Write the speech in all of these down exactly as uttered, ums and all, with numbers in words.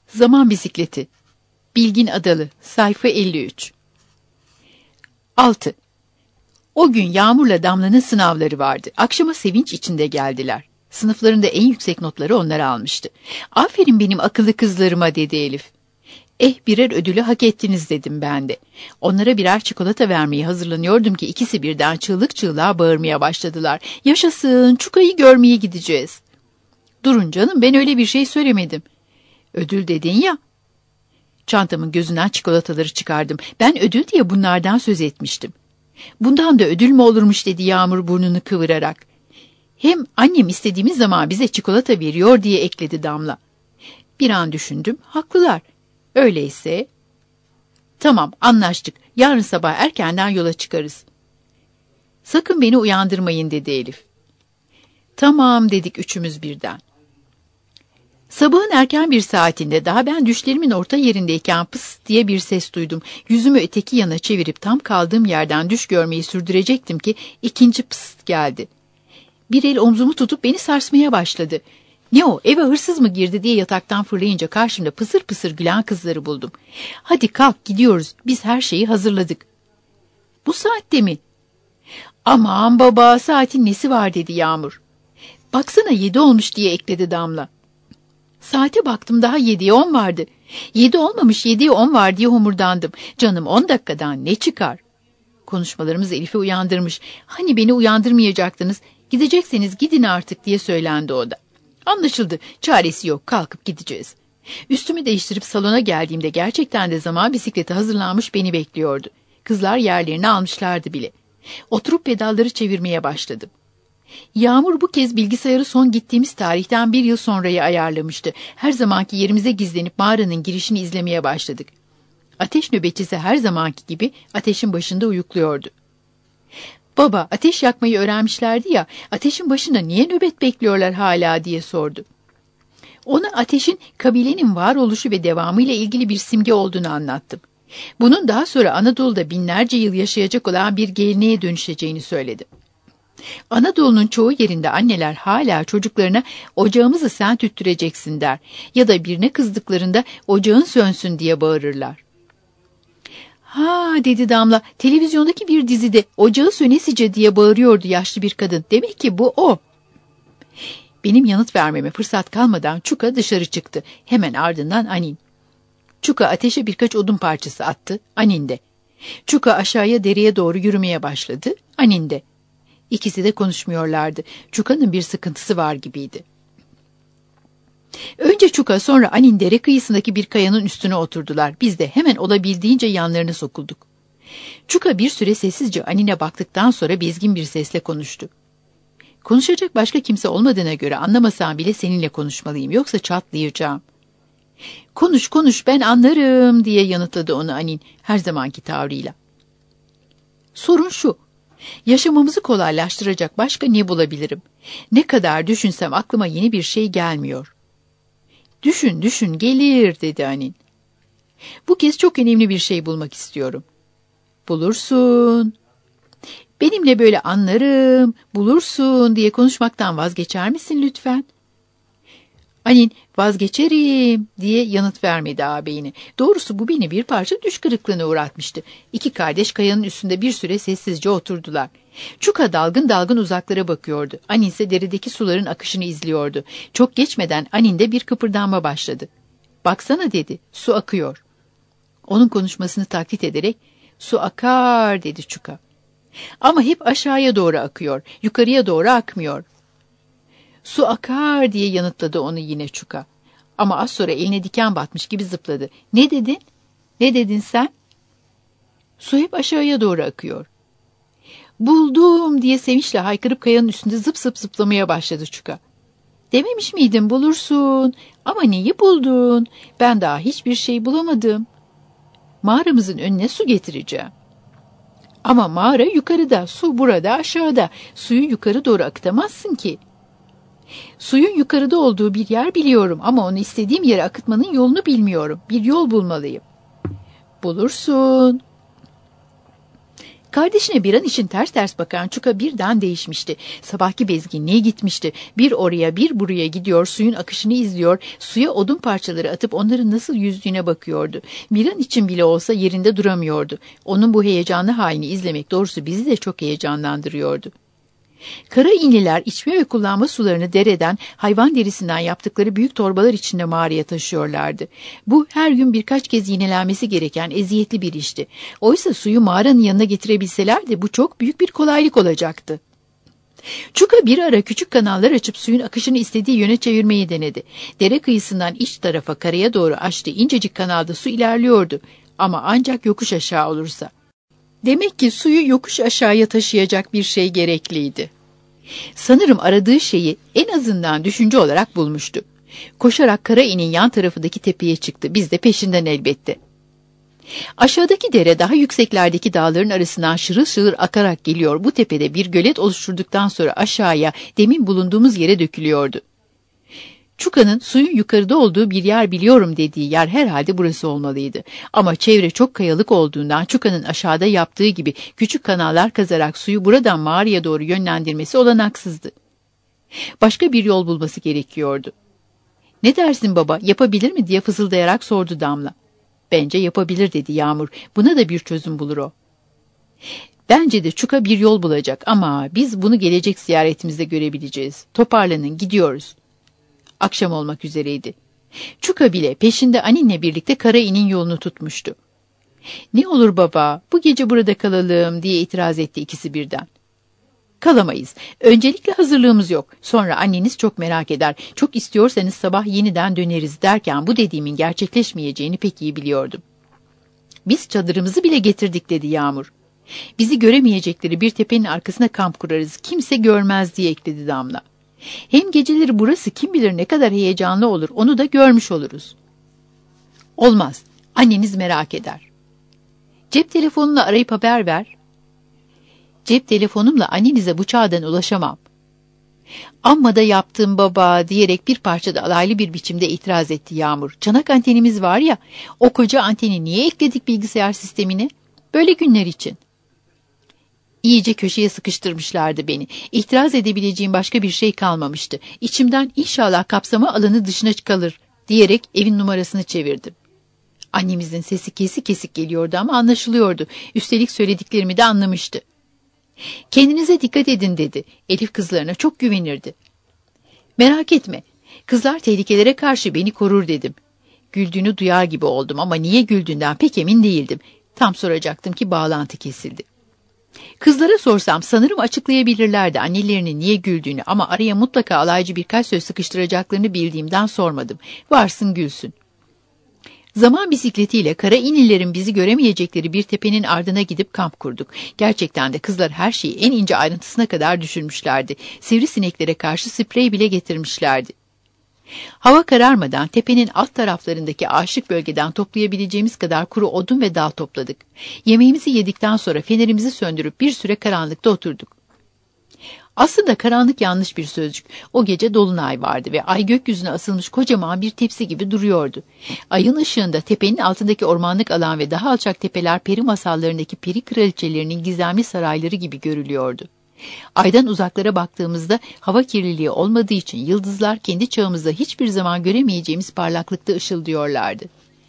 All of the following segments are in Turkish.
Zaman Bisikleti. Bilgin Adalı. Sayfa elli üç. altı. O gün Yağmur'la Damla'nın sınavları vardı. Akşama sevinç içinde geldiler. Sınıflarında en yüksek notları onlar almıştı. "Aferin benim akıllı kızlarıma," dedi Elif. "Eh, birer ödülü hak ettiniz," dedim ben de. Onlara birer çikolata vermeye hazırlanıyordum ki ikisi birden çığlık çığlığa bağırmaya başladılar. "Yaşasın, Çuka'yı görmeye gideceğiz." "Durun canım, ben öyle bir şey söylemedim." "Ödül dedin ya." Çantamın gözünden çikolataları çıkardım. "Ben ödül diye bunlardan söz etmiştim." "Bundan da ödül mü olurmuş?" dedi Yağmur burnunu kıvırarak. "Hem annem istediğimiz zaman bize çikolata veriyor," diye ekledi Damla. Bir an düşündüm, haklılar. Öyleyse... "Tamam, anlaştık. Yarın sabah erkenden yola çıkarız." "Sakın beni uyandırmayın," dedi Elif. "Tamam," dedik üçümüz birden. Sabahın erken bir saatinde, daha ben düşlerimin orta yerindeyken pıs diye bir ses duydum. Yüzümü öteki yana çevirip tam kaldığım yerden düş görmeyi sürdürecektim ki ikinci pıs geldi. Bir el omzumu tutup beni sarsmaya başladı. "Ne o, eve hırsız mı girdi?" diye yataktan fırlayınca karşımda pısır pısır gülen kızları buldum. "Hadi kalk, gidiyoruz. Biz her şeyi hazırladık." "Bu saatte mi?" "Aman baba, saatin nesi var?" dedi Yağmur. "Baksana, yedi olmuş," diye ekledi Damla. Saate baktım, daha yediye on vardı. "Yedi olmamış, yediye on var," diye homurdandım. "Canım, on dakikadan ne çıkar?" Konuşmalarımız Elif'i uyandırmış. "Hani beni uyandırmayacaktınız? Gidecekseniz gidin artık," diye söylendi o da. Anlaşıldı, çaresi yok, kalkıp gideceğiz. Üstümü değiştirip salona geldiğimde gerçekten de zaman bisikleti hazırlanmış beni bekliyordu. Kızlar yerlerini almışlardı bile. Oturup pedalları çevirmeye başladım. Yağmur bu kez bilgisayarı son gittiğimiz tarihten bir yıl sonrayı ayarlamıştı. Her zamanki yerimize gizlenip mağaranın girişini izlemeye başladık. Ateş nöbetçisi her zamanki gibi ateşin başında uyukluyordu. "Baba, ateş yakmayı öğrenmişlerdi ya, ateşin başında niye nöbet bekliyorlar hala?" diye sordu. Ona ateşin kabilenin varoluşu ve devamıyla ilgili bir simge olduğunu anlattım. Bunun daha sonra Anadolu'da binlerce yıl yaşayacak olan bir geleneğe dönüşeceğini söyledim. Anadolu'nun çoğu yerinde anneler hala çocuklarına "ocağımızı sen tüttüreceksin," der ya da birine kızdıklarında "ocağın sönsün," diye bağırırlar. "Ha," dedi Damla, "televizyondaki bir dizide 'ocağı sönesice' diye bağırıyordu yaşlı bir kadın. Demek ki bu o." Benim yanıt vermeme fırsat kalmadan Çuka dışarı çıktı. Hemen ardından Anin. Çuka ateşe birkaç odun parçası attı, Anin de. Çuka aşağıya dereye doğru yürümeye başladı, Anin de. İkisi de konuşmuyorlardı. Çuka'nın bir sıkıntısı var gibiydi. Önce Çuka, sonra Anin dere kıyısındaki bir kayanın üstüne oturdular. Biz de hemen olabildiğince yanlarına sokulduk. Çuka bir süre sessizce Anin'e baktıktan sonra bezgin bir sesle konuştu. "Konuşacak başka kimse olmadığına göre anlamasam bile seninle konuşmalıyım, yoksa çatlayacağım." "Konuş konuş, ben anlarım," diye yanıtladı onu Anin her zamanki tavrıyla. "Sorun şu. Yaşamamızı kolaylaştıracak başka ne bulabilirim? Ne kadar düşünsem aklıma yeni bir şey gelmiyor." "Düşün düşün, gelir," dedi Anin. "Bu kez çok önemli bir şey bulmak istiyorum." "Bulursun." "Benimle böyle anlarım, bulursun diye konuşmaktan vazgeçer misin lütfen?" Anin "Vazgeçerim," diye yanıt vermedi ağabeyine. Doğrusu bu beni bir parça düş kırıklığına uğratmıştı. İki kardeş kayanın üstünde bir süre sessizce oturdular. Çuka dalgın dalgın uzaklara bakıyordu. Anin ise deredeki suların akışını izliyordu. Çok geçmeden Anin'de bir kıpırdanma başladı. "Baksana," dedi, "su akıyor." Onun konuşmasını taklit ederek "Su akar," dedi Çuka. "Ama hep aşağıya doğru akıyor, yukarıya doğru akmıyor." "Su akar," diye yanıtladı onu yine Çuka. Ama az sonra eline diken batmış gibi zıpladı. "Ne dedin? Ne dedin sen?" "Su hep aşağıya doğru akıyor." "Buldum," diye sevinçle haykırıp kayanın üstünde zıp zıp zıplamaya başladı Çuka. "Dememiş miydim bulursun? Ama neyi buldun? Ben daha hiçbir şey bulamadım." "Mağaramızın önüne su getireceğim." "Ama mağara yukarıda, su burada aşağıda. Suyu yukarı doğru akıtamazsın ki." "Suyun yukarıda olduğu bir yer biliyorum ama onu istediğim yere akıtmanın yolunu bilmiyorum. Bir yol bulmalıyım." "Bulursun." Kardeşine bir an için ters ters bakan Çuka birden değişmişti. Sabahki bezginliğe gitmişti. Bir oraya bir buraya gidiyor, suyun akışını izliyor, suya odun parçaları atıp onların nasıl yüzdüğüne bakıyordu. Bir an için bile olsa yerinde duramıyordu. Onun bu heyecanlı halini izlemek doğrusu bizi de çok heyecanlandırıyordu. Kara inliler içme ve kullanma sularını dereden, hayvan derisinden yaptıkları büyük torbalar içinde mağaraya taşıyorlardı. Bu her gün birkaç kez yinelenmesi gereken eziyetli bir işti. Oysa suyu mağaranın yanına getirebilselerdi bu çok büyük bir kolaylık olacaktı. Çuka bir ara küçük kanallar açıp suyun akışını istediği yöne çevirmeyi denedi. Dere kıyısından iç tarafa karaya doğru açtığı incecik kanalda su ilerliyordu ama ancak yokuş aşağı olursa. Demek ki suyu yokuş aşağıya taşıyacak bir şey gerekliydi. Sanırım aradığı şeyi en azından düşünce olarak bulmuştu. Koşarak Kara İn'in yan tarafındaki tepeye çıktı. Biz de peşinden elbette. Aşağıdaki dere daha yükseklerdeki dağların arasından şırıl şırıl akarak geliyor. Bu tepede bir gölet oluşturduktan sonra aşağıya demin bulunduğumuz yere dökülüyordu. Çuka'nın suyun yukarıda olduğu bir yer biliyorum dediği yer herhalde burası olmalıydı. Ama çevre çok kayalık olduğundan Çuka'nın aşağıda yaptığı gibi küçük kanallar kazarak suyu buradan mağaraya doğru yönlendirmesi olanaksızdı. Başka bir yol bulması gerekiyordu. "Ne dersin baba, yapabilir mi?" diye fısıldayarak sordu Damla. "Bence yapabilir," dedi Yağmur. "Buna da bir çözüm bulur o." "Bence de Çuka bir yol bulacak ama biz bunu gelecek ziyaretimizde görebileceğiz. Toparlanın, gidiyoruz." Akşam olmak üzereydi. Çuka bile peşinde Anin'le birlikte Kara İn'in yolunu tutmuştu. "Ne olur baba, bu gece burada kalalım," diye itiraz etti ikisi birden. "Kalamayız. Öncelikle hazırlığımız yok. Sonra anneniz çok merak eder. Çok istiyorsanız sabah yeniden döneriz," derken bu dediğimin gerçekleşmeyeceğini pek iyi biliyordum. "Biz çadırımızı bile getirdik," dedi Yağmur. "Bizi göremeyecekleri bir tepenin arkasına kamp kurarız. Kimse görmez," diye ekledi Damla. "Hem geceleri burası kim bilir ne kadar heyecanlı olur, onu da görmüş oluruz." "Olmaz, anneniz merak eder." "Cep telefonunu arayıp haber ver." "Cep telefonumla annenize bu çağdan ulaşamam." "Amma da yaptım baba," diyerek bir parça da alaylı bir biçimde itiraz etti Yağmur. "Çanak antenimiz var ya, o koca anteni niye ekledik bilgisayar sistemine? Böyle günler için." İyice köşeye sıkıştırmışlardı beni. İtiraz edebileceğim başka bir şey kalmamıştı. İçimden "inşallah kapsama alanı dışına kalır," diyerek evin numarasını çevirdim. Annemizin sesi kesik kesik geliyordu ama anlaşılıyordu. Üstelik söylediklerimi de anlamıştı. "Kendinize dikkat edin," dedi. Elif kızlarına çok güvenirdi. "Merak etme, kızlar tehlikelere karşı beni korur," dedim. Güldüğünü duyar gibi oldum ama niye güldüğünden pek emin değildim. Tam soracaktım ki bağlantı kesildi. Kızlara sorsam sanırım açıklayabilirlerdi annelerinin niye güldüğünü ama araya mutlaka alaycı birkaç söz sıkıştıracaklarını bildiğimden sormadım. Varsın gülsün. Zaman bisikletiyle Kara İnlilerin bizi göremeyecekleri bir tepenin ardına gidip kamp kurduk. Gerçekten de kızlar her şeyi en ince ayrıntısına kadar düşünmüşlerdi. Sivrisineklere karşı sprey bile getirmişlerdi. Hava kararmadan tepenin alt taraflarındaki ağaçlık bölgeden toplayabileceğimiz kadar kuru odun ve dal topladık. Yemeğimizi yedikten sonra fenerimizi söndürüp bir süre karanlıkta oturduk. Aslında karanlık yanlış bir sözcük. O gece dolunay vardı ve ay gökyüzüne asılmış kocaman bir tepsi gibi duruyordu. Ayın ışığında tepenin altındaki ormanlık alan ve daha alçak tepeler peri masallarındaki peri kraliçelerinin gizemli sarayları gibi görülüyordu. Aydan uzaklara baktığımızda hava kirliliği olmadığı için yıldızlar kendi çağımızda hiçbir zaman göremeyeceğimiz parlaklıkta ışıldıyorlardı.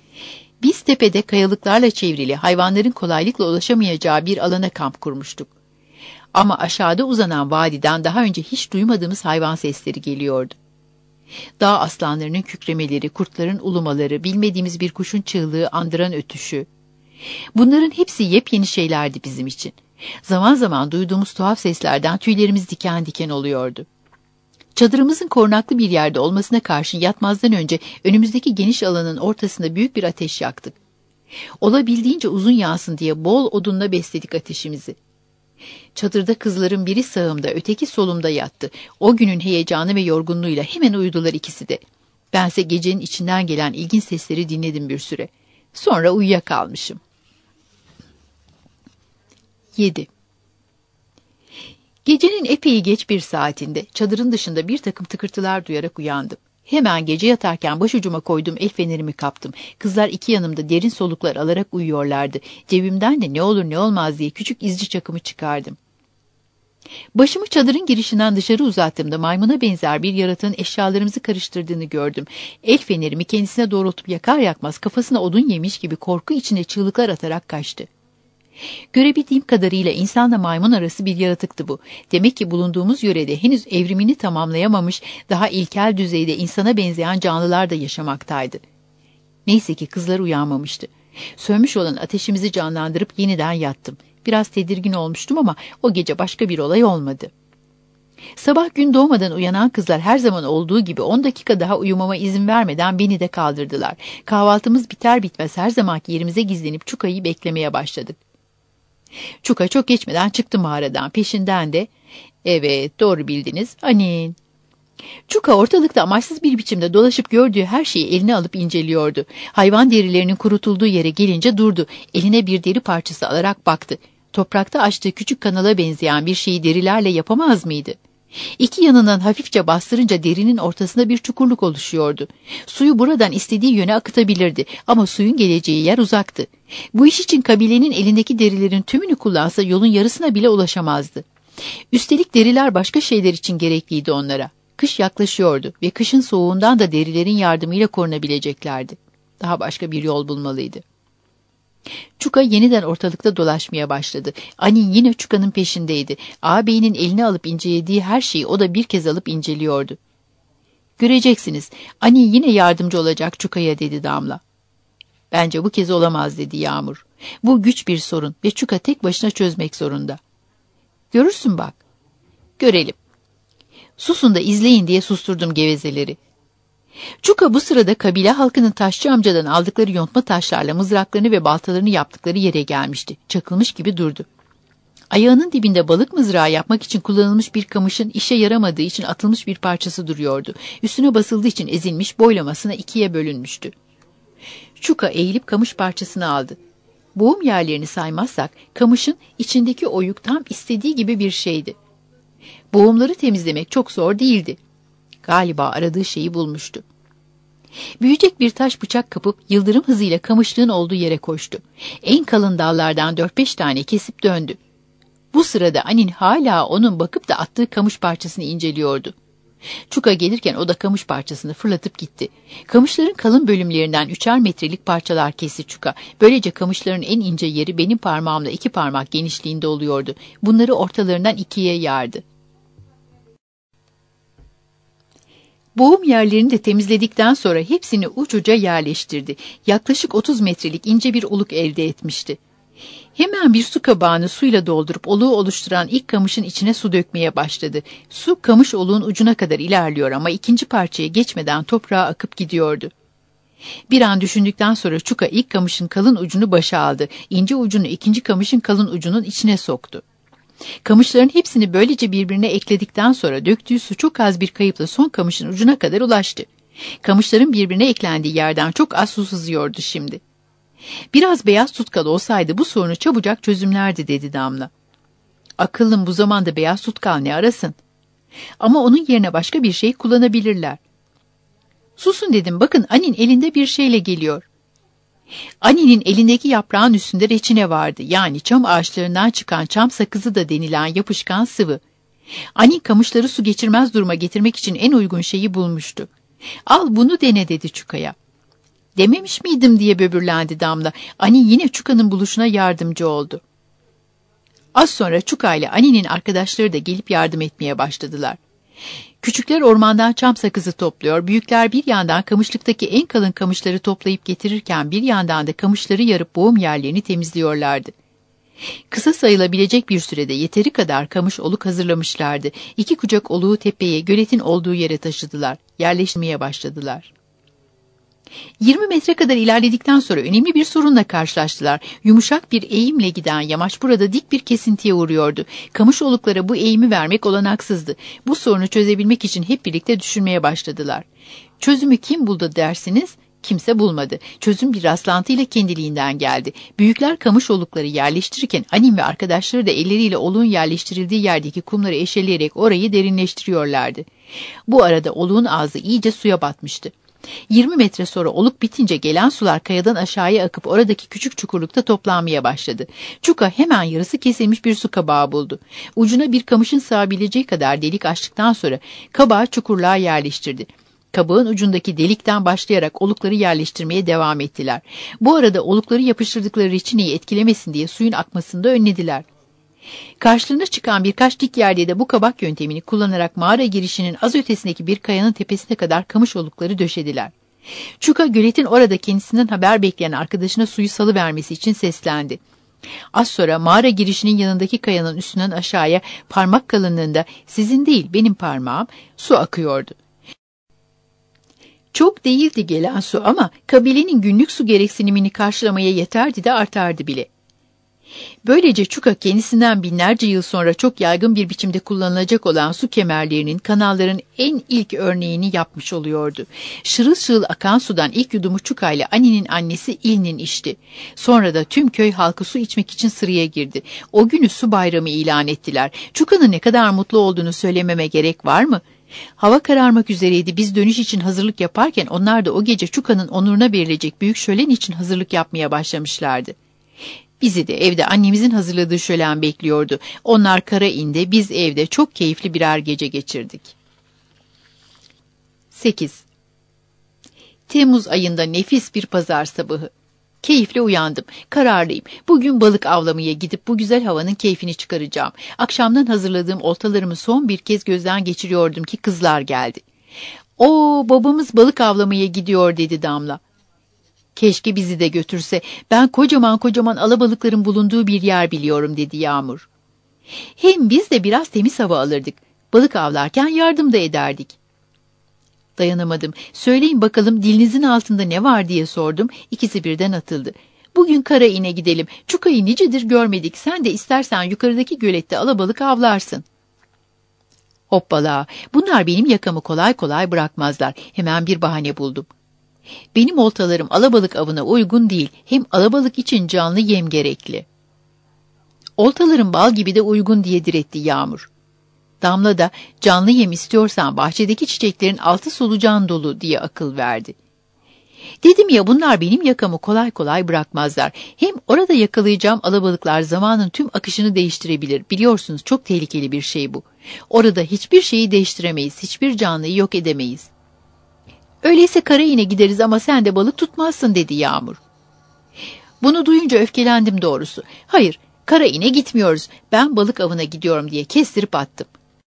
Biz tepede kayalıklarla çevrili hayvanların kolaylıkla ulaşamayacağı bir alana kamp kurmuştuk. Ama aşağıda uzanan vadiden daha önce hiç duymadığımız hayvan sesleri geliyordu. Dağ aslanlarının kükremeleri, kurtların ulumaları, bilmediğimiz bir kuşun çığlığı andıran ötüşü. Bunların hepsi yepyeni şeylerdi bizim için. Zaman zaman duyduğumuz tuhaf seslerden tüylerimiz diken diken oluyordu. Çadırımızın korunaklı bir yerde olmasına karşın yatmazdan önce önümüzdeki geniş alanın ortasında büyük bir ateş yaktık. Olabildiğince uzun yansın diye bol odunla besledik ateşimizi. Çadırda kızların biri sağımda, öteki solumda yattı. O günün heyecanı ve yorgunluğuyla hemen uyudular ikisi de. Bense gecenin içinden gelen ilginç sesleri dinledim bir süre. Sonra uyuyakalmışım. yedi. Gecenin epey geç bir saatinde çadırın dışında bir takım tıkırtılar duyarak uyandım. Hemen gece yatarken başucuma koyduğum el fenerimi kaptım. Kızlar iki yanımda derin soluklar alarak uyuyorlardı. Cebimden de ne olur ne olmaz diye küçük izci çakımı çıkardım. Başımı çadırın girişinden dışarı uzattığımda maymuna benzer bir yaratığın eşyalarımızı karıştırdığını gördüm. El fenerimi kendisine doğrultup yakar yakmaz kafasına odun yemiş gibi korku içinde çığlıklar atarak kaçtı. Görebildiğim kadarıyla insanla maymun arası bir yaratıktı bu. Demek ki bulunduğumuz yörede henüz evrimini tamamlayamamış, daha ilkel düzeyde insana benzeyen canlılar da yaşamaktaydı. Neyse ki kızlar uyanmamıştı. Sönmüş olan ateşimizi canlandırıp yeniden yattım. Biraz tedirgin olmuştum ama o gece başka bir olay olmadı. Sabah gün doğmadan uyanan kızlar her zaman olduğu gibi on dakika daha uyumama izin vermeden beni de kaldırdılar. Kahvaltımız biter bitmez her zamanki yerimize gizlenip Çuka'yı beklemeye başladık. Çuka çok geçmeden çıktı mağaradan. Peşinden de, evet doğru bildiniz, Anin. Çuka ortalıkta amaçsız bir biçimde dolaşıp gördüğü her şeyi eline alıp inceliyordu. Hayvan derilerinin kurutulduğu yere gelince durdu. Eline bir deri parçası alarak baktı. Toprakta açtığı küçük kanala benzeyen bir şeyi derilerle yapamaz mıydı? İki yanından hafifçe bastırınca derinin ortasında bir çukurluk oluşuyordu. Suyu buradan istediği yöne akıtabilirdi ama suyun geleceği yer uzaktı. Bu iş için kabilenin elindeki derilerin tümünü kullansa yolun yarısına bile ulaşamazdı. Üstelik deriler başka şeyler için gerekliydi onlara. Kış yaklaşıyordu ve kışın soğuğundan da derilerin yardımıyla korunabileceklerdi. Daha başka bir yol bulmalıydı. Çuka yeniden ortalıkta dolaşmaya başladı. Anin yine Çuka'nın peşindeydi. Ağabeyinin eline alıp incelediği her şeyi o da bir kez alıp inceliyordu. Göreceksiniz, Anin yine yardımcı olacak Çuka'ya dedi Damla. Bence bu kez olamaz dedi Yağmur. Bu güç bir sorun ve Çuka tek başına çözmek zorunda. Görürsün bak. Görelim. Susun da izleyin diye susturdum gevezeleri. Çuka bu sırada kabile halkının taşçı amcadan aldıkları yontma taşlarla mızraklarını ve baltalarını yaptıkları yere gelmişti. Çakılmış gibi durdu. Ayağının dibinde balık mızrağı yapmak için kullanılmış bir kamışın işe yaramadığı için atılmış bir parçası duruyordu. Üstüne basıldığı için ezilmiş, boylamasına ikiye bölünmüştü. Çuka eğilip kamış parçasını aldı. Boğum yerlerini saymazsak kamışın içindeki oyuk tam istediği gibi bir şeydi. Boğumları temizlemek çok zor değildi. Galiba aradığı şeyi bulmuştu. Büyüyecek bir taş bıçak kapıp yıldırım hızıyla kamışlığın olduğu yere koştu. En kalın dallardan dört beş tane kesip döndü. Bu sırada Anin hala onun bakıp da attığı kamış parçasını inceliyordu. Çuka gelirken o da kamış parçasını fırlatıp gitti. Kamışların kalın bölümlerinden üçer metrelik parçalar kesti Çuka. Böylece kamışların en ince yeri benim parmağımla iki parmak genişliğinde oluyordu. Bunları ortalarından ikiye yardı. Boğum yerlerini de temizledikten sonra hepsini uçuca yerleştirdi. Yaklaşık otuz metrelik ince bir oluk elde etmişti. Hemen bir su kabağını suyla doldurup oluğu oluşturan ilk kamışın içine su dökmeye başladı. Su kamış oluğun ucuna kadar ilerliyor ama ikinci parçaya geçmeden toprağa akıp gidiyordu. Bir an düşündükten sonra Çuka ilk kamışın kalın ucunu başa aldı. İnce ucunu ikinci kamışın kalın ucunun içine soktu. Kamışların hepsini böylece birbirine ekledikten sonra döktüğü su çok az bir kayıpla son kamışın ucuna kadar ulaştı. Kamışların birbirine eklendiği yerden çok az su sızıyordu şimdi. Biraz beyaz tutkal olsaydı bu sorunu çabucak çözümlerdi dedi Damla. Akıllım, bu zamanda beyaz tutkal ne arasın? Ama onun yerine başka bir şey kullanabilirler. Susun dedim, bakın Anin elinde bir şeyle geliyor. Anin'in elindeki yaprağın üstünde reçine vardı. Yani çam ağaçlarından çıkan çam sakızı da denilen yapışkan sıvı. Anin kamışları su geçirmez duruma getirmek için en uygun şeyi bulmuştu. Al bunu dene dedi Çuka'ya. Dememiş miydim diye böbürlendi Damla. Anin yine Çuka'nın buluşuna yardımcı oldu. Az sonra Çuka ile Anin'in arkadaşları da gelip yardım etmeye başladılar. Küçükler ormandan çam sakızı topluyor, büyükler bir yandan kamışlıktaki en kalın kamışları toplayıp getirirken bir yandan da kamışları yarıp boğum yerlerini temizliyorlardı. Kısa sayılabilecek bir sürede yeteri kadar kamış oluk hazırlamışlardı. İki kucak oluğu tepeye, göletin olduğu yere taşıdılar, yerleştirmeye başladılar. yirmi metre kadar ilerledikten sonra önemli bir sorunla karşılaştılar. Yumuşak bir eğimle giden yamaç burada dik bir kesintiye uğruyordu. Kamış oluklara bu eğimi vermek olanaksızdı. Bu sorunu çözebilmek için hep birlikte düşünmeye başladılar. Çözümü kim buldu dersiniz? Kimse bulmadı. Çözüm bir rastlantıyla kendiliğinden geldi. Büyükler kamış olukları yerleştirirken Anim ve arkadaşları da elleriyle oluğun yerleştirildiği yerdeki kumları eşeleyerek orayı derinleştiriyorlardı. Bu arada oluğun ağzı iyice suya batmıştı. yirmi metre sonra oluk bitince gelen sular kayadan aşağıya akıp oradaki küçük çukurlukta toplanmaya başladı. Çuka hemen yarısı kesilmiş bir su kabağı buldu. Ucuna bir kamışın sığabileceği kadar delik açtıktan sonra kabağı çukurluğa yerleştirdi. Kabağın ucundaki delikten başlayarak olukları yerleştirmeye devam ettiler. Bu arada olukları yapıştırdıkları reçineyi etkilemesin diye suyun akmasını da önlediler. Karşılarına çıkan birkaç dik yerde de bu kabak yöntemini kullanarak mağara girişinin az ötesindeki bir kayanın tepesine kadar kamış olukları döşediler. Çuka göletin orada kendisinden haber bekleyen arkadaşına suyu salıvermesi için seslendi. Az sonra mağara girişinin yanındaki kayanın üstünden aşağıya parmak kalınlığında sizin değil benim parmağım su akıyordu. Çok değildi gelen su ama kabilenin günlük su gereksinimini karşılamaya yeterdi de artardı bile. Böylece Çuka kendisinden binlerce yıl sonra çok yaygın bir biçimde kullanılacak olan su kemerlerinin, kanalların en ilk örneğini yapmış oluyordu. Şırıl şırıl akan sudan ilk yudumu Çuka ile Ani'nin annesi İl'nin içti. Sonra da tüm köy halkı su içmek için sıraya girdi. O günü su bayramı ilan ettiler. Çuka'nın ne kadar mutlu olduğunu söylememe gerek var mı? Hava kararmak üzereydi. Biz dönüş için hazırlık yaparken onlar da o gece Çuka'nın onuruna verilecek büyük şölen için hazırlık yapmaya başlamışlardı. Bizi de evde annemizin hazırladığı şölen bekliyordu. Onlar Karain'de, biz evde çok keyifli birer gece geçirdik. sekiz. Temmuz ayında nefis bir pazar sabahı. Keyifle uyandım. Kararlıyım. Bugün balık avlamaya gidip bu güzel havanın keyfini çıkaracağım. Akşamdan hazırladığım oltalarımı son bir kez gözden geçiriyordum ki kızlar geldi. "Oo, babamız balık avlamaya gidiyor," dedi Damla. "Keşke bizi de götürse. Ben kocaman kocaman alabalıkların bulunduğu bir yer biliyorum," dedi Yağmur. "Hem biz de biraz temiz hava alırdık. Balık avlarken yardım da ederdik." Dayanamadım. "Söyleyin bakalım dilinizin altında ne var?" diye sordum. İkisi birden atıldı. "Bugün Karain'e gidelim. Çuka'yı nicedir görmedik. Sen de istersen yukarıdaki gölette alabalık avlarsın." Hoppala. Bunlar benim yakamı kolay kolay bırakmazlar. Hemen bir bahane buldum. "Benim oltalarım alabalık avına uygun değil. Hem alabalık için canlı yem gerekli." "Oltalarım bal gibi de uygun," diye diretti Yağmur. Damla da "Canlı yem istiyorsan bahçedeki çiçeklerin altı solucan dolu," diye akıl verdi. "Dedim ya, bunlar benim yakamı kolay kolay bırakmazlar. Hem orada yakalayacağım alabalıklar zamanın tüm akışını değiştirebilir. Biliyorsunuz çok tehlikeli bir şey bu. Orada hiçbir şeyi değiştiremeyiz, hiçbir canlıyı yok edemeyiz." "Öyleyse Karain'e gideriz ama sen de balık tutmazsın," dedi Yağmur. Bunu duyunca öfkelendim doğrusu. "Hayır, Karain'e gitmiyoruz. Ben balık avına gidiyorum," diye kestirip attım.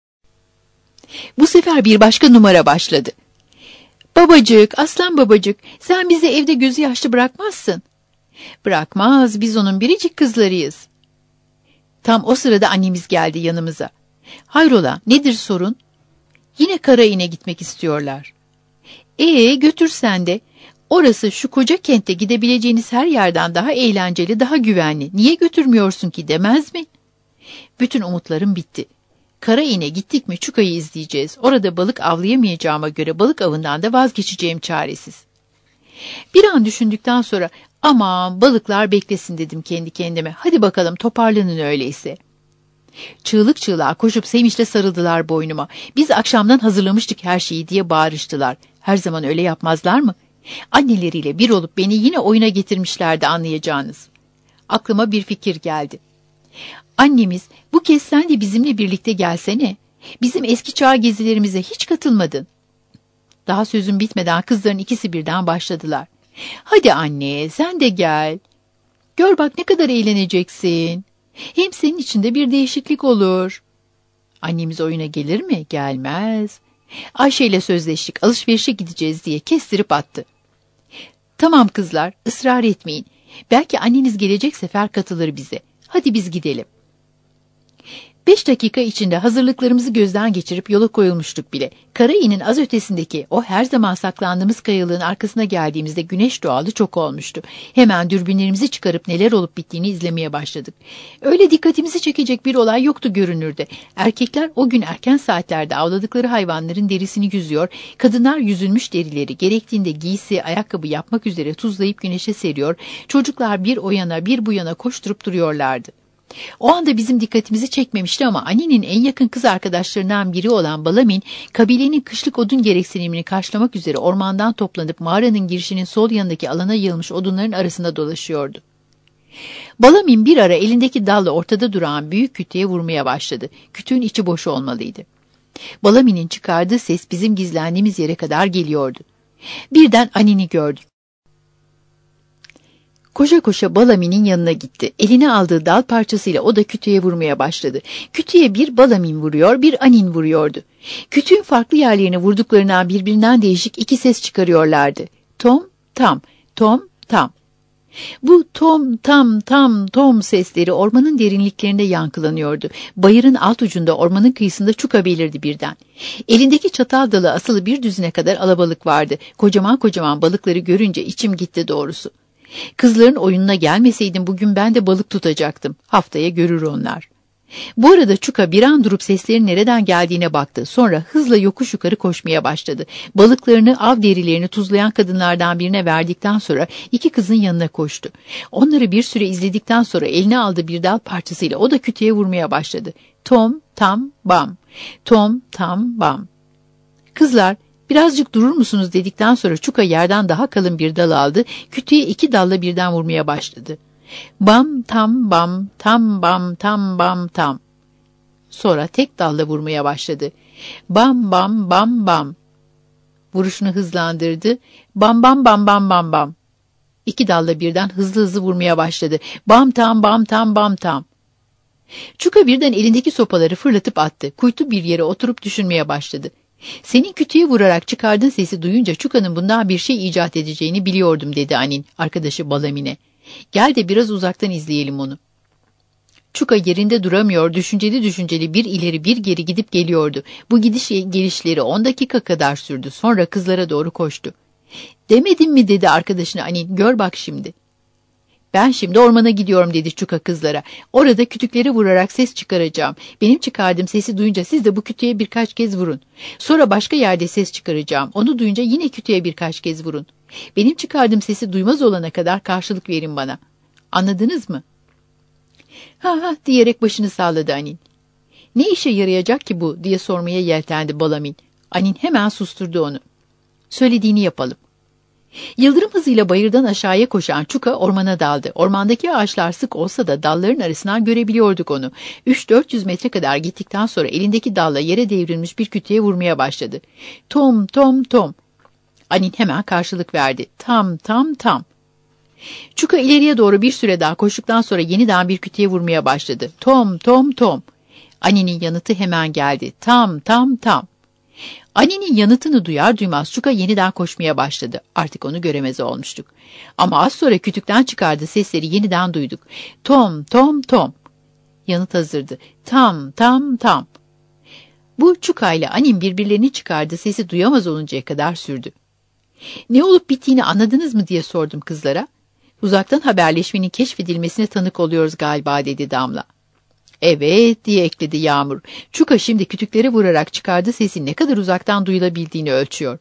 Bu sefer bir başka numara başladı. "Babacık, aslan babacık, sen bizi evde gözü yaşlı bırakmazsın." "Bırakmaz, biz onun biricik kızlarıyız." Tam o sırada annemiz geldi yanımıza. "Hayrola, nedir sorun?" "Yine Karain'e gitmek istiyorlar." "Ee, götürsen de. Orası şu koca kentte gidebileceğiniz her yerden daha eğlenceli, daha güvenli. Niye götürmüyorsun ki?" demez mi? Bütün umutlarım bitti. Karain'e gittik mi Çuka'yı izleyeceğiz. Orada balık avlayamayacağıma göre balık avından da vazgeçeceğim çaresiz. Bir an düşündükten sonra "Aman balıklar beklesin," dedim kendi kendime. "Hadi bakalım toparlanın öyleyse." Çığlık çığlığa koşup sevinçle sarıldılar boynuma. "Biz akşamdan hazırlamıştık her şeyi," diye bağırıştılar. Her zaman öyle yapmazlar mı? Anneleriyle bir olup beni yine oyuna getirmişlerdi anlayacağınız. Aklıma bir fikir geldi. "Annemiz, bu kez sen de bizimle birlikte gelsene. Bizim eski çağ gezilerimize hiç katılmadın." Daha sözüm bitmeden kızların ikisi birden başladılar. "Hadi anne, sen de gel. Gör bak ne kadar eğleneceksin. Hem senin için de bir değişiklik olur." Annemiz oyuna gelir mi? Gelmez. Ayşe ile sözleştik, alışverişe gideceğiz diye kestirip attı. "Tamam kızlar, ısrar etmeyin. Belki anneniz gelecek sefer katılır bize. Hadi biz gidelim." Beş dakika içinde hazırlıklarımızı gözden geçirip yola koyulmuştuk bile. Karayinin az ötesindeki o her zaman saklandığımız kayalığın arkasına geldiğimizde güneş doğalı çok olmuştu. Hemen dürbünlerimizi çıkarıp neler olup bittiğini izlemeye başladık. Öyle dikkatimizi çekecek bir olay yoktu görünürde. Erkekler o gün erken saatlerde avladıkları hayvanların derisini yüzüyor, kadınlar yüzülmüş derileri gerektiğinde giysi, ayakkabı yapmak üzere tuzlayıp güneşe seriyor, çocuklar bir o yana bir bu yana koşturup duruyorlardı. O anda bizim dikkatimizi çekmemişti ama Ani'nin en yakın kız arkadaşlarından biri olan Balamin, kabilenin kışlık odun gereksinimini karşılamak üzere ormandan toplanıp mağaranın girişinin sol yanındaki alana yığılmış odunların arasında dolaşıyordu. Balamin bir ara elindeki dalla ortada duran büyük kütüğe vurmaya başladı. Kütüğün içi boş olmalıydı. Balamin'in çıkardığı ses bizim gizlendiğimiz yere kadar geliyordu. Birden Ani'ni gördük. Koşa koşa Balamin'in yanına gitti. Eline aldığı dal parçasıyla o da kütüğe vurmaya başladı. Kütüğe bir Balamin vuruyor, bir Anin vuruyordu. Kütüğün farklı yerlerine vurduklarından birbirinden değişik iki ses çıkarıyorlardı. Tom, tam, tom, tam. Bu tom, tam, tam, tom sesleri ormanın derinliklerinde yankılanıyordu. Bayırın alt ucunda ormanın kıyısında çuka belirdi birden. Elindeki çatal dalı asılı bir düzine kadar alabalık vardı. Kocaman kocaman balıkları görünce içim gitti doğrusu. Kızların oyununa gelmeseydim bugün ben de balık tutacaktım. Haftaya görür onlar. Bu arada Çuka bir an durup seslerin nereden geldiğine baktı. Sonra hızla yokuş yukarı koşmaya başladı. Balıklarını, av derilerini tuzlayan kadınlardan birine verdikten sonra iki kızın yanına koştu. Onları bir süre izledikten sonra eline aldığı bir dal parçasıyla o da kütüğe vurmaya başladı. Tom, tam, bam. Tom, tam, bam. Kızlar, birazcık durur musunuz dedikten sonra Çuka yerden daha kalın bir dal aldı, kütüğe iki dalla birden vurmaya başladı. Bam tam bam, tam bam tam bam tam. Sonra tek dalla vurmaya başladı. Bam bam bam bam. Vuruşunu hızlandırdı. Bam bam bam bam bam bam. İki dalla birden hızlı hızlı vurmaya başladı. Bam tam bam tam bam tam. Çuka birden elindeki sopaları fırlatıp attı. Kuytu bir yere oturup düşünmeye başladı. Senin kütüğe vurarak çıkardığın sesi duyunca Çuka'nın bundan bir şey icat edeceğini biliyordum dedi Anin, arkadaşı Balamin'e. Gel de biraz uzaktan izleyelim onu. Çuka yerinde duramıyor, düşünceli düşünceli bir ileri bir geri gidip geliyordu. Bu gidiş gelişleri on dakika kadar sürdü. Sonra kızlara doğru koştu. Demedim mi dedi arkadaşına Anin, gör bak şimdi. Ben şimdi ormana gidiyorum dedi Çuka kızlara. Orada kütükleri vurarak ses çıkaracağım. Benim çıkardığım sesi duyunca siz de bu kütüğe birkaç kez vurun. Sonra başka yerde ses çıkaracağım. Onu duyunca yine kütüğe birkaç kez vurun. Benim çıkardığım sesi duymaz olana kadar karşılık verin bana. Anladınız mı? Ha ha diyerek başını salladı Anin. Ne işe yarayacak ki bu diye sormaya yeltendi Balamin. Anin hemen susturdu onu. Söylediğini yapalım. Yıldırım hızıyla bayırdan aşağıya koşan Çuka ormana daldı. Ormandaki ağaçlar sık olsa da dalların arasından görebiliyorduk onu. üç dört yüz metre kadar gittikten sonra elindeki dalla yere devrilmiş bir kütüğe vurmaya başladı. Tom, tom, tom. Anin hemen karşılık verdi. Tam, tam, tam. Çuka ileriye doğru bir süre daha koştuktan sonra yeniden bir kütüğe vurmaya başladı. Tom, tom, tom. Anin'in yanıtı hemen geldi. Tam, tam, tam. Ani'nin yanıtını duyar duymaz Çuka yeniden koşmaya başladı. Artık onu göremez olmuştuk. Ama az sonra kütükten çıkardığı sesleri yeniden duyduk. Tom, tom, tom. Yanıt hazırdı. Tam, tam, tam. Bu Çuka ile Anin birbirlerini çıkardığı sesi duyamaz oluncaya kadar sürdü. Ne olup bittiğini anladınız mı diye sordum kızlara. Uzaktan haberleşmenin keşfedilmesine tanık oluyoruz galiba dedi Damla. Evet diye ekledi Yağmur. Çuka şimdi kütüklere vurarak çıkardığı sesin ne kadar uzaktan duyulabildiğini ölçüyor.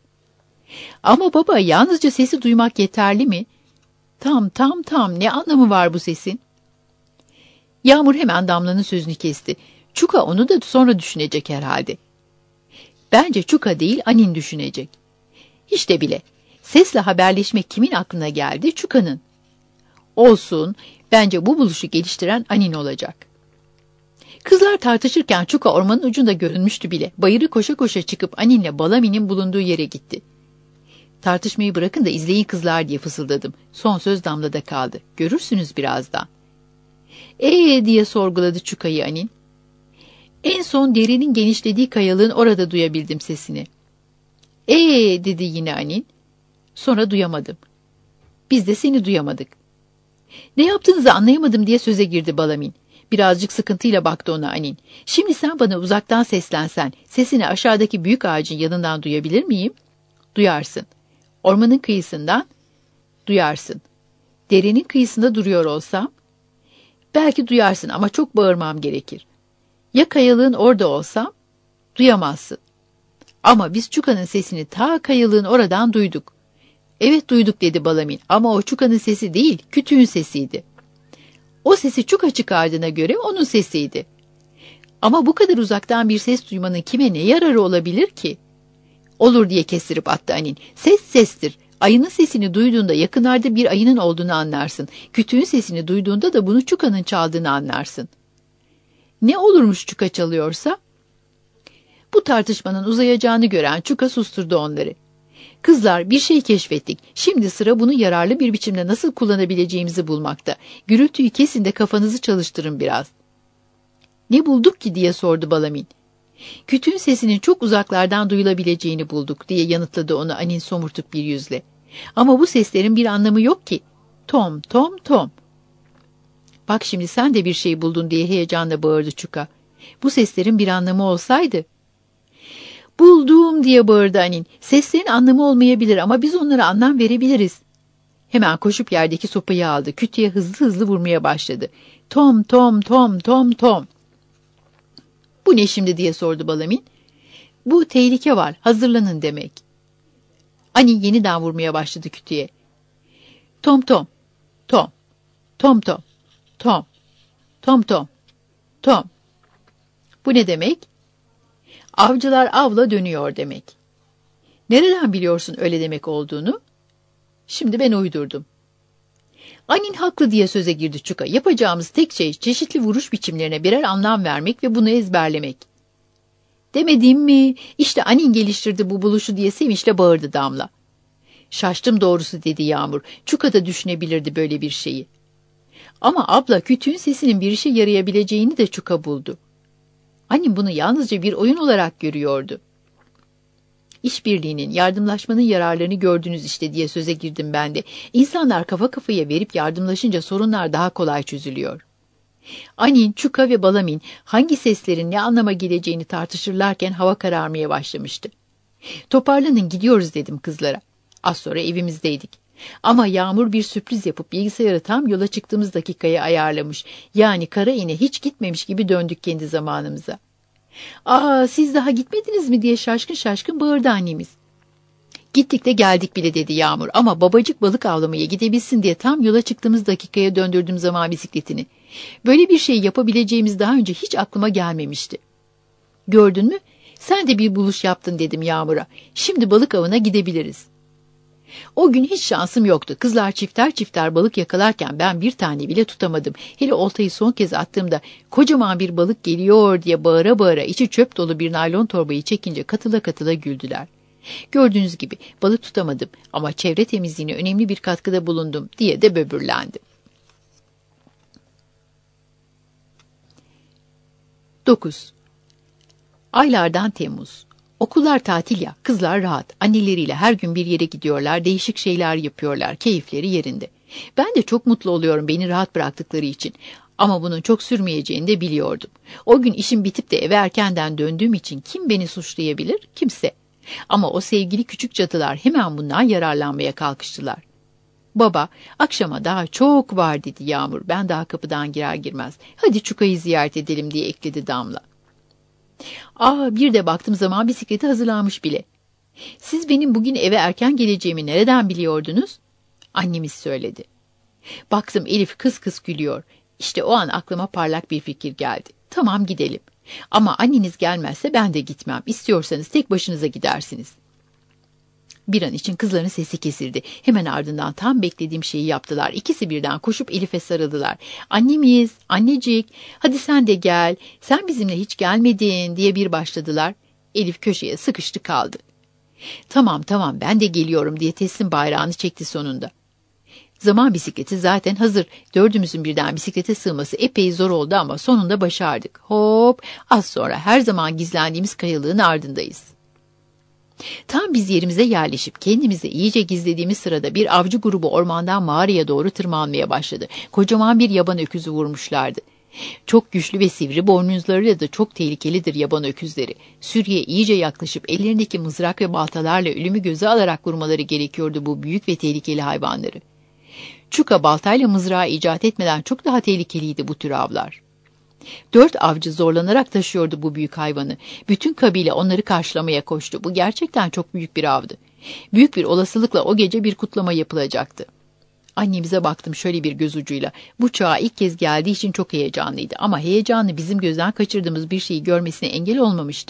Ama baba yalnızca sesi duymak yeterli mi? Tam tam tam ne anlamı var bu sesin? Yağmur hemen Damla'nın sözünü kesti. Çuka onu da sonra düşünecek herhalde. Bence Çuka değil Anin düşünecek. İşte bile sesle haberleşmek kimin aklına geldi? Çuka'nın. Olsun, bence bu buluşu geliştiren Anin olacak. Kızlar tartışırken Çuka ormanın ucunda görünmüştü bile. Bayırı koşa koşa çıkıp Anin'le Balamin'in bulunduğu yere gitti. Tartışmayı bırakın da izleyin kızlar diye fısıldadım. Son söz Damla'da kaldı. Görürsünüz birazdan. Ee diye sorguladı Çuka'yı Anin. En son derinin genişlediği kayalığın orada duyabildim sesini. Ee dedi yine Anin. Sonra duyamadım. Biz de seni duyamadık. Ne yaptığınızı anlayamadım diye söze girdi Balamin. Birazcık sıkıntıyla baktı ona Anin. Şimdi sen bana uzaktan seslensen, sesini aşağıdaki büyük ağacın yanından duyabilir miyim? Duyarsın. Ormanın kıyısından duyarsın. Derenin kıyısında duruyor olsam, belki duyarsın ama çok bağırmam gerekir. Ya kayalığın orada olsam, duyamazsın. Ama biz Çuka'nın sesini ta kayalığın oradan duyduk. Evet duyduk dedi Balamin ama o Çuka'nın sesi değil, kütüğün sesiydi. O sesi Çuka çıkardığına göre onun sesiydi. Ama bu kadar uzaktan bir ses duymanın kime ne yararı olabilir ki? Olur diye kestirip attı Anin. Ses sestir. Ayının sesini duyduğunda yakınlarda bir ayının olduğunu anlarsın. Kütüğün sesini duyduğunda da bunu Çuka'nın çaldığını anlarsın. Ne olurmuş Çuka çalıyorsa? Bu tartışmanın uzayacağını gören Çuka susturdu onları. Kızlar, bir şey keşfettik. Şimdi sıra bunu yararlı bir biçimde nasıl kullanabileceğimizi bulmakta. Gürültüyü kesin de kafanızı çalıştırın biraz. Ne bulduk ki diye sordu Balamin. Kütüğün sesinin çok uzaklardan duyulabileceğini bulduk diye yanıtladı onu Anin somurtuk bir yüzle. Ama bu seslerin bir anlamı yok ki. Tom, tom, tom. Bak şimdi sen de bir şey buldun diye heyecanla bağırdı Çuka. Bu seslerin bir anlamı olsaydı. Buldum diye bağırdı Anin. Seslerin anlamı olmayabilir ama biz onlara anlam verebiliriz. Hemen koşup yerdeki sopayı aldı. Kütüğe hızlı hızlı vurmaya başladı. Tom, tom, tom, tom, tom. Bu ne şimdi diye sordu Balamin. Bu tehlike var, hazırlanın demek. Anin yeniden vurmaya başladı kütüğe. Tom, tom, tom, tom, tom, tom, tom, tom, tom. Bu ne demek? Avcılar avla dönüyor demek. Nereden biliyorsun öyle demek olduğunu? Şimdi ben uydurdum. Anin haklı diye söze girdi Çuka. Yapacağımız tek şey çeşitli vuruş biçimlerine birer anlam vermek ve bunu ezberlemek. Demedim mi? İşte Anin geliştirdi bu buluşu diye sevinçle bağırdı Damla. Şaştım doğrusu dedi Yağmur. Çuka da düşünebilirdi böyle bir şeyi. Ama abla kütüğün sesinin bir işe yarayabileceğini de Çuka buldu. Anin bunu yalnızca bir oyun olarak görüyordu. İşbirliğinin, yardımlaşmanın yararlarını gördünüz işte diye söze girdim ben de. İnsanlar kafa kafaya verip yardımlaşınca sorunlar daha kolay çözülüyor. Anin, Çuka ve Balamin hangi seslerin ne anlama geleceğini tartışırlarken hava kararmaya başlamıştı. Toparlanın gidiyoruz dedim kızlara. Az sonra evimizdeydik. Ama Yağmur bir sürpriz yapıp bilgisayarı tam yola çıktığımız dakikaya ayarlamış. Yani Karain'e hiç gitmemiş gibi döndük kendi zamanımıza. ''Aa, siz daha gitmediniz mi?'' diye şaşkın şaşkın bağırdı annemiz. ''Gittik de geldik bile'' dedi Yağmur. ''Ama babacık balık avlamaya gidebilsin diye tam yola çıktığımız dakikaya döndürdüm zaman bisikletini. Böyle bir şey yapabileceğimiz daha önce hiç aklıma gelmemişti.'' ''Gördün mü? Sen de bir buluş yaptın'' dedim Yağmur'a. ''Şimdi balık avına gidebiliriz.'' O gün hiç şansım yoktu. Kızlar çifter çifter balık yakalarken ben bir tane bile tutamadım. Hele oltayı son kez attığımda kocaman bir balık geliyor diye bağıra bağıra içi çöp dolu bir naylon torbayı çekince katıla katıla güldüler. Gördüğünüz gibi balık tutamadım ama çevre temizliğine önemli bir katkıda bulundum diye de böbürlendim. dokuz. Aylardan Temmuz. Okullar tatil ya, kızlar rahat. Anneleriyle her gün bir yere gidiyorlar, değişik şeyler yapıyorlar, keyifleri yerinde. Ben de çok mutlu oluyorum beni rahat bıraktıkları için. Ama bunun çok sürmeyeceğini de biliyordum. O gün işim bitip de eve erkenden döndüğüm için kim beni suçlayabilir? Kimse. Ama o sevgili küçük cadılar hemen bundan yararlanmaya kalkıştılar. Baba, akşama daha çok var dedi Yağmur. Ben daha kapıdan girer girmez. Hadi Çuka'yı ziyaret edelim diye ekledi Damla. Aa, bir de baktım zaman bisikleti hazırlanmış bile. Siz benim bugün eve erken geleceğimi nereden biliyordunuz? Annemiz söyledi. Baktım Elif kıs kıs gülüyor. İşte o an aklıma parlak bir fikir geldi. Tamam gidelim. Ama anneniz gelmezse ben de gitmem. İstiyorsanız tek başınıza gidersiniz. Bir an için kızların sesi kesildi. Hemen ardından tam beklediğim şeyi yaptılar. İkisi birden koşup Elif'e sarıldılar. Annemiz, annecik, hadi sen de gel. Sen bizimle hiç gelmedin diye bir başladılar. Elif köşeye sıkıştı kaldı. Tamam tamam ben de geliyorum diye teslim bayrağını çekti sonunda. Zaman bisikleti zaten hazır. Dördümüzün birden bisiklete sığması epey zor oldu ama sonunda başardık. Hop, az sonra her zaman gizlendiğimiz kayalığın ardındayız. Tam biz yerimize yerleşip kendimizi iyice gizlediğimiz sırada bir avcı grubu ormandan mağaraya doğru tırmanmaya başladı. Kocaman bir yaban öküzü vurmuşlardı. Çok güçlü ve sivri boynuzlarıyla da çok tehlikelidir yaban öküzleri. Sürüye iyice yaklaşıp ellerindeki mızrak ve baltalarla ölümü göze alarak vurmaları gerekiyordu bu büyük ve tehlikeli hayvanları. Çuka baltayla mızrağı icat etmeden çok daha tehlikeliydi bu tür avlar. Dört avcı zorlanarak taşıyordu bu büyük hayvanı. Bütün kabile onları karşılamaya koştu. Bu gerçekten çok büyük bir avdı. Büyük bir olasılıkla o gece bir kutlama yapılacaktı. Annemize baktım şöyle bir göz ucuyla. Bu çağa ilk kez geldiği için çok heyecanlıydı. Ama heyecanı bizim gözden kaçırdığımız bir şeyi görmesine engel olmamıştı.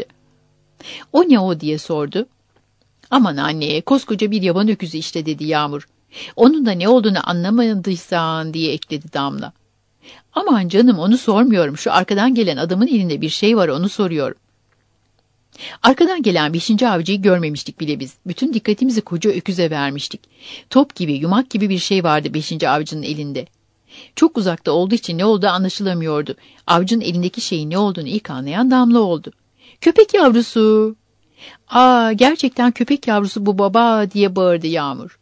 "O ne o?" diye sordu. "Aman anne, koskoca bir yaban öküzü işte," dedi Yağmur. "Onun da ne olduğunu anlamadıysan," diye ekledi Damla. "Aman canım, onu sormuyorum. Şu arkadan gelen adamın elinde bir şey var, onu soruyorum." Arkadan gelen beşinci avcıyı görmemiştik bile biz. Bütün dikkatimizi koca öküze vermiştik. Top gibi, yumak gibi bir şey vardı beşinci avcının elinde. Çok uzakta olduğu için ne olduğu anlaşılamıyordu. Avcının elindeki şeyin ne olduğunu ilk anlayan Damla oldu. "Köpek yavrusu!" "Aa, gerçekten köpek yavrusu bu baba," diye bağırdı Yağmur.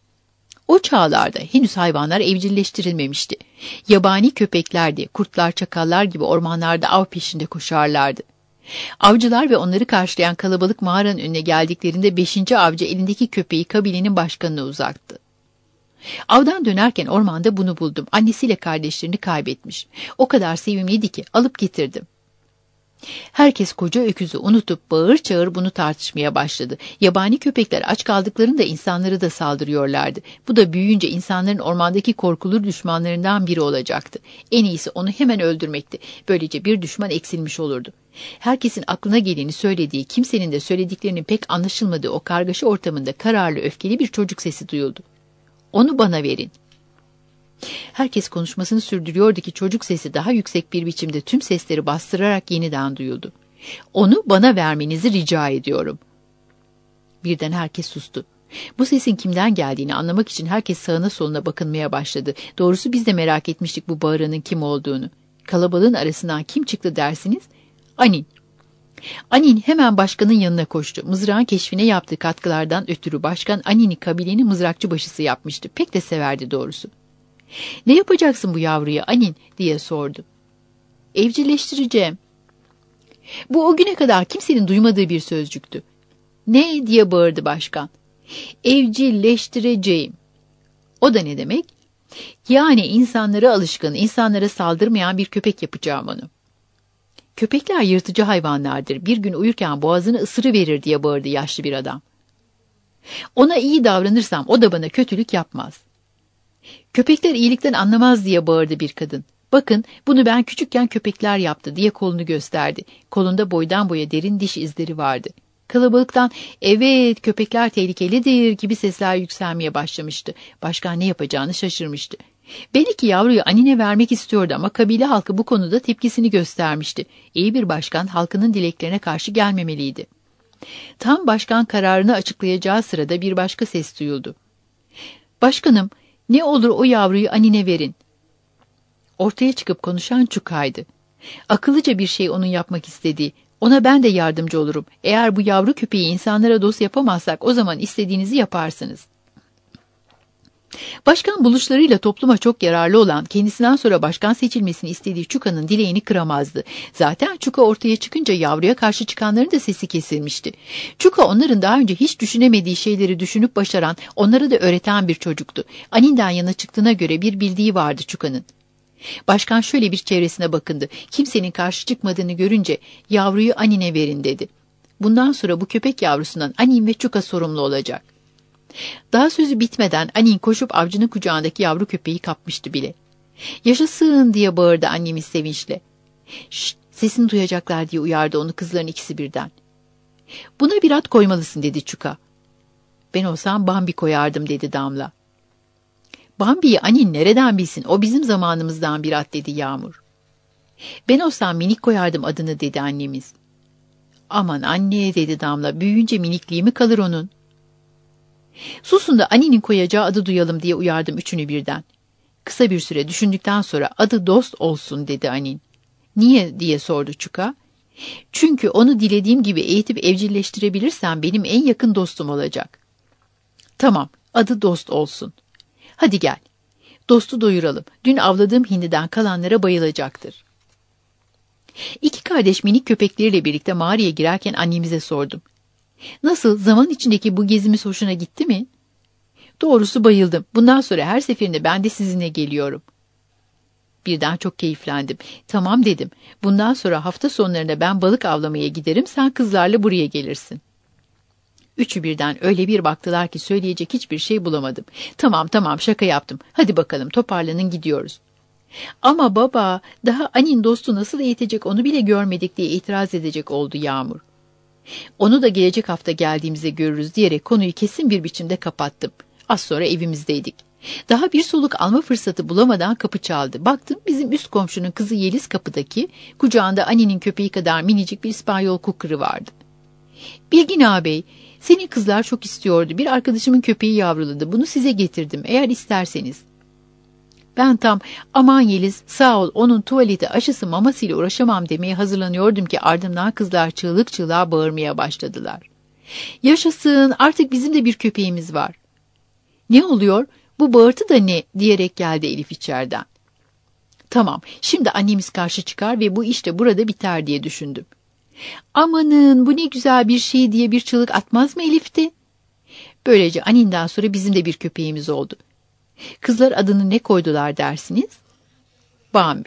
O çağlarda henüz hayvanlar evcilleştirilmemişti. Yabani köpeklerdi, kurtlar, çakallar gibi ormanlarda av peşinde koşarlardı. Avcılar ve onları karşılayan kalabalık mağaranın önüne geldiklerinde beşinci avcı elindeki köpeği kabilenin başkanına uzattı. Avdan dönerken ormanda bunu buldum. Annesiyle kardeşlerini kaybetmiş. O kadar sevimliydi ki alıp getirdim. Herkes koca öküzü unutup bağır çağır bunu tartışmaya başladı. Yabani köpekler aç kaldıklarında insanları da saldırıyorlardı. Bu da büyüyünce insanların ormandaki korkulu düşmanlarından biri olacaktı. En iyisi onu hemen öldürmekti. Böylece bir düşman eksilmiş olurdu. Herkesin aklına geleni söylediği, kimsenin de söylediklerinin pek anlaşılmadığı o kargaşa ortamında kararlı, öfkeli bir çocuk sesi duyuldu. "Onu bana verin." Herkes konuşmasını sürdürüyordu ki çocuk sesi daha yüksek bir biçimde tüm sesleri bastırarak yeniden duyuldu. "Onu bana vermenizi rica ediyorum." Birden herkes sustu. Bu sesin kimden geldiğini anlamak için herkes sağına soluna bakınmaya başladı. Doğrusu biz de merak etmiştik bu bağıranın kim olduğunu. Kalabalığın arasından kim çıktı dersiniz? Anin. Anin hemen başkanın yanına koştu. Mızrağın keşfine yaptığı katkılardan ötürü başkan Anin'i kabilenin mızrakçı başısı yapmıştı. Pek de severdi doğrusu. "Ne yapacaksın bu yavruyu Anin?" diye sordu. "Evcilleştireceğim." Bu o güne kadar kimsenin duymadığı bir sözcüktü. "Ne?" diye bağırdı başkan. "Evcilleştireceğim." O da ne demek? Yani insanlara alışkın, insanlara saldırmayan bir köpek yapacağım onu. "Köpekler yırtıcı hayvanlardır. Bir gün uyurken boğazını ısırıverir," diye bağırdı yaşlı bir adam. "Ona iyi davranırsam o da bana kötülük yapmaz." "Köpekler iyilikten anlamaz," diye bağırdı bir kadın. "Bakın, bunu ben küçükken köpekler yaptı," diye kolunu gösterdi. Kolunda boydan boya derin diş izleri vardı. Kalabalıktan "Evet, köpekler tehlikelidir," gibi sesler yükselmeye başlamıştı. Başkan ne yapacağını şaşırmıştı. Belli ki yavruyu Anin'e vermek istiyordu ama kabile halkı bu konuda tepkisini göstermişti. İyi bir başkan halkının dileklerine karşı gelmemeliydi. Tam başkan kararını açıklayacağı sırada bir başka ses duyuldu. "Başkanım, ne olur o yavruyu Anin'e verin." Ortaya çıkıp konuşan Çuka'ydı. Akıllıca bir şey onun yapmak istediği. "Ona ben de yardımcı olurum. Eğer bu yavru köpeği insanlara dost yapamazsak o zaman istediğinizi yaparsınız." Başkan buluşlarıyla topluma çok yararlı olan, kendisinden sonra başkan seçilmesini istediği Çuka'nın dileğini kıramazdı. Zaten Çuka ortaya çıkınca yavruya karşı çıkanların da sesi kesilmişti. Çuka onların daha önce hiç düşünemediği şeyleri düşünüp başaran, onlara da öğreten bir çocuktu. Anin'den yana çıktığına göre bir bildiği vardı Çuka'nın. Başkan şöyle bir çevresine bakındı. Kimsenin karşı çıkmadığını görünce "Yavruyu Anin'e verin," dedi. Bundan sonra bu köpek yavrusundan Anin ve Çuka sorumlu olacak. Daha sözü bitmeden Anin koşup avcının kucağındaki yavru köpeği kapmıştı bile. "Yaşasın," diye bağırdı annemiz sevinçle. "Şşt, sesini duyacaklar," diye uyardı onu kızların ikisi birden. "Buna bir at koymalısın," dedi Çuka. "Ben olsam Bambi koyardım," dedi Damla. "Bambi'yi Anin nereden bilsin? O bizim zamanımızdan bir at," dedi Yağmur. "Ben olsam Minik koyardım adını," dedi annemiz. "Aman anne," dedi Damla, "büyüyünce minikliği mi kalır onun?" "Susun da Anin'in koyacağı adı duyalım," diye uyardım üçünü birden. Kısa bir süre düşündükten sonra "Adı Dost olsun," dedi Anin. "Niye?" diye sordu Çuka. "Çünkü onu dilediğim gibi eğitip evcilleştirebilirsem benim en yakın dostum olacak." "Tamam, adı Dost olsun. Hadi gel. Dostu doyuralım. Dün avladığım hindiden kalanlara bayılacaktır." İki kardeş minik köpekleriyle birlikte mağaraya girerken annemize sordum. Nasıl, zaman içindeki bu gezimiz hoşuna gitti mi? Doğrusu bayıldım. Bundan sonra her seferinde ben de sizinle geliyorum. Birden çok keyiflendim. Tamam dedim. Bundan sonra hafta sonlarında ben balık avlamaya giderim, sen kızlarla buraya gelirsin. Üçü birden öyle bir baktılar ki söyleyecek hiçbir şey bulamadım. Tamam tamam, şaka yaptım. Hadi bakalım, toparlanın, gidiyoruz. Ama baba, daha Anin dostu nasıl eğitecek onu bile görmedik diye itiraz edecek oldu Yağmur. Onu da gelecek hafta geldiğimizde görürüz diyerek konuyu kesin bir biçimde kapattım. Az sonra evimizdeydik. Daha bir soluk alma fırsatı bulamadan kapı çaldı. Baktım, bizim üst komşunun kızı Yeliz kapıdaki, kucağında Anin'in köpeği kadar minicik bir İspanyol kukırı vardı. Bilgin ağabey, senin kızlar çok istiyordu. Bir arkadaşımın köpeği yavruladı. Bunu size getirdim, eğer isterseniz. Ben tam aman Yeliz sağ ol, onun tuvaleti, aşısı, mamasıyla uğraşamam demeye hazırlanıyordum ki ardımdan kızlar çığlık çığlığa bağırmaya başladılar. Yaşasın, artık bizim de bir köpeğimiz var. Ne oluyor? Bu bağırtı da ne? Diyerek geldi Elif içeriden. Tamam, şimdi annemiz karşı çıkar ve bu iş de burada biter diye düşündüm. Amanın, bu ne güzel bir şey diye bir çığlık atmaz mı Elif'ti? Böylece Anin'den sonra bizim de bir köpeğimiz oldu. Kızlar adını ne koydular dersiniz? Bambi.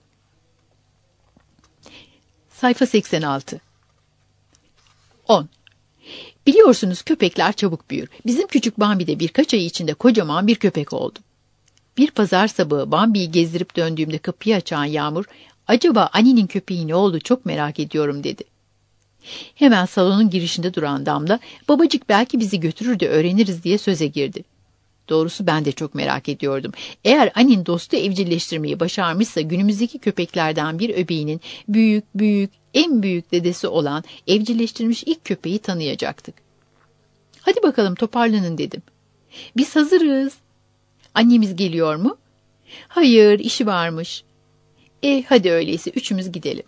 Sayfa seksen altı. on. Biliyorsunuz köpekler çabuk büyür. Bizim küçük Bambi de birkaç ay içinde kocaman bir köpek oldu. Bir pazar sabahı Bambi'yi gezdirip döndüğümde kapıyı açan Yağmur, acaba Ani'nin köpeği ne oldu çok merak ediyorum dedi. Hemen salonun girişinde duran Damla, babacık belki bizi götürür de öğreniriz diye söze girdi. Doğrusu ben de çok merak ediyordum. Eğer Anin dostu evcilleştirmeyi başarmışsa günümüzdeki köpeklerden bir öbeğinin büyük büyük en büyük dedesi olan evcilleştirilmiş ilk köpeği tanıyacaktık. Hadi bakalım toparlanın dedim. Biz hazırız. Annemiz geliyor mu? Hayır, işi varmış. E hadi öyleyse üçümüz gidelim.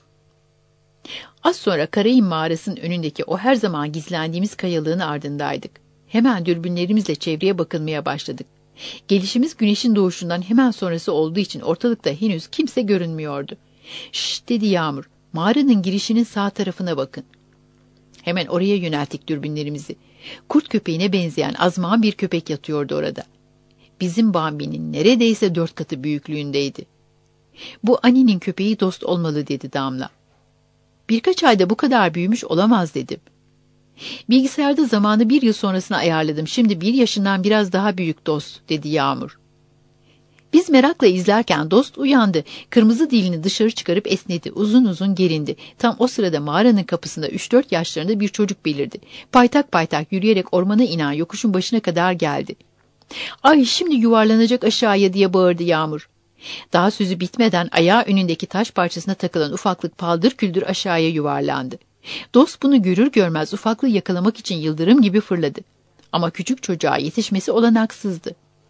Az sonra Karayın mağarasının önündeki o her zaman gizlendiğimiz kayalığın ardındaydık. Hemen dürbünlerimizle çevreye bakınmaya başladık. Gelişimiz güneşin doğuşundan hemen sonrası olduğu için ortalıkta henüz kimse görünmüyordu. Şşş dedi Yağmur, mağaranın girişinin sağ tarafına bakın. Hemen oraya yönelttik dürbünlerimizi. Kurt köpeğine benzeyen azman bir köpek yatıyordu orada. Bizim Bambi'nin neredeyse dört katı büyüklüğündeydi. Bu Ani'nin köpeği dost olmalı dedi Damla. Birkaç ayda bu kadar büyümüş olamaz dedim. Bilgisayarda zamanı bir yıl sonrasına ayarladım. Şimdi bir yaşından biraz daha büyük dost dedi Yağmur. Biz merakla izlerken dost uyandı. Kırmızı dilini dışarı çıkarıp esnedi. Uzun uzun gerindi. Tam o sırada mağaranın kapısında üç dört yaşlarında bir çocuk belirdi. Paytak paytak yürüyerek ormana inen yokuşun başına kadar geldi. Ay şimdi yuvarlanacak aşağıya diye bağırdı Yağmur. Daha sözü bitmeden ayağı önündeki taş parçasına takılan ufaklık paldır küldür aşağıya yuvarlandı. Dost bunu görür görmez ufaklığı yakalamak için yıldırım gibi fırladı. Ama küçük çocuğa yetişmesi olanaksızdı.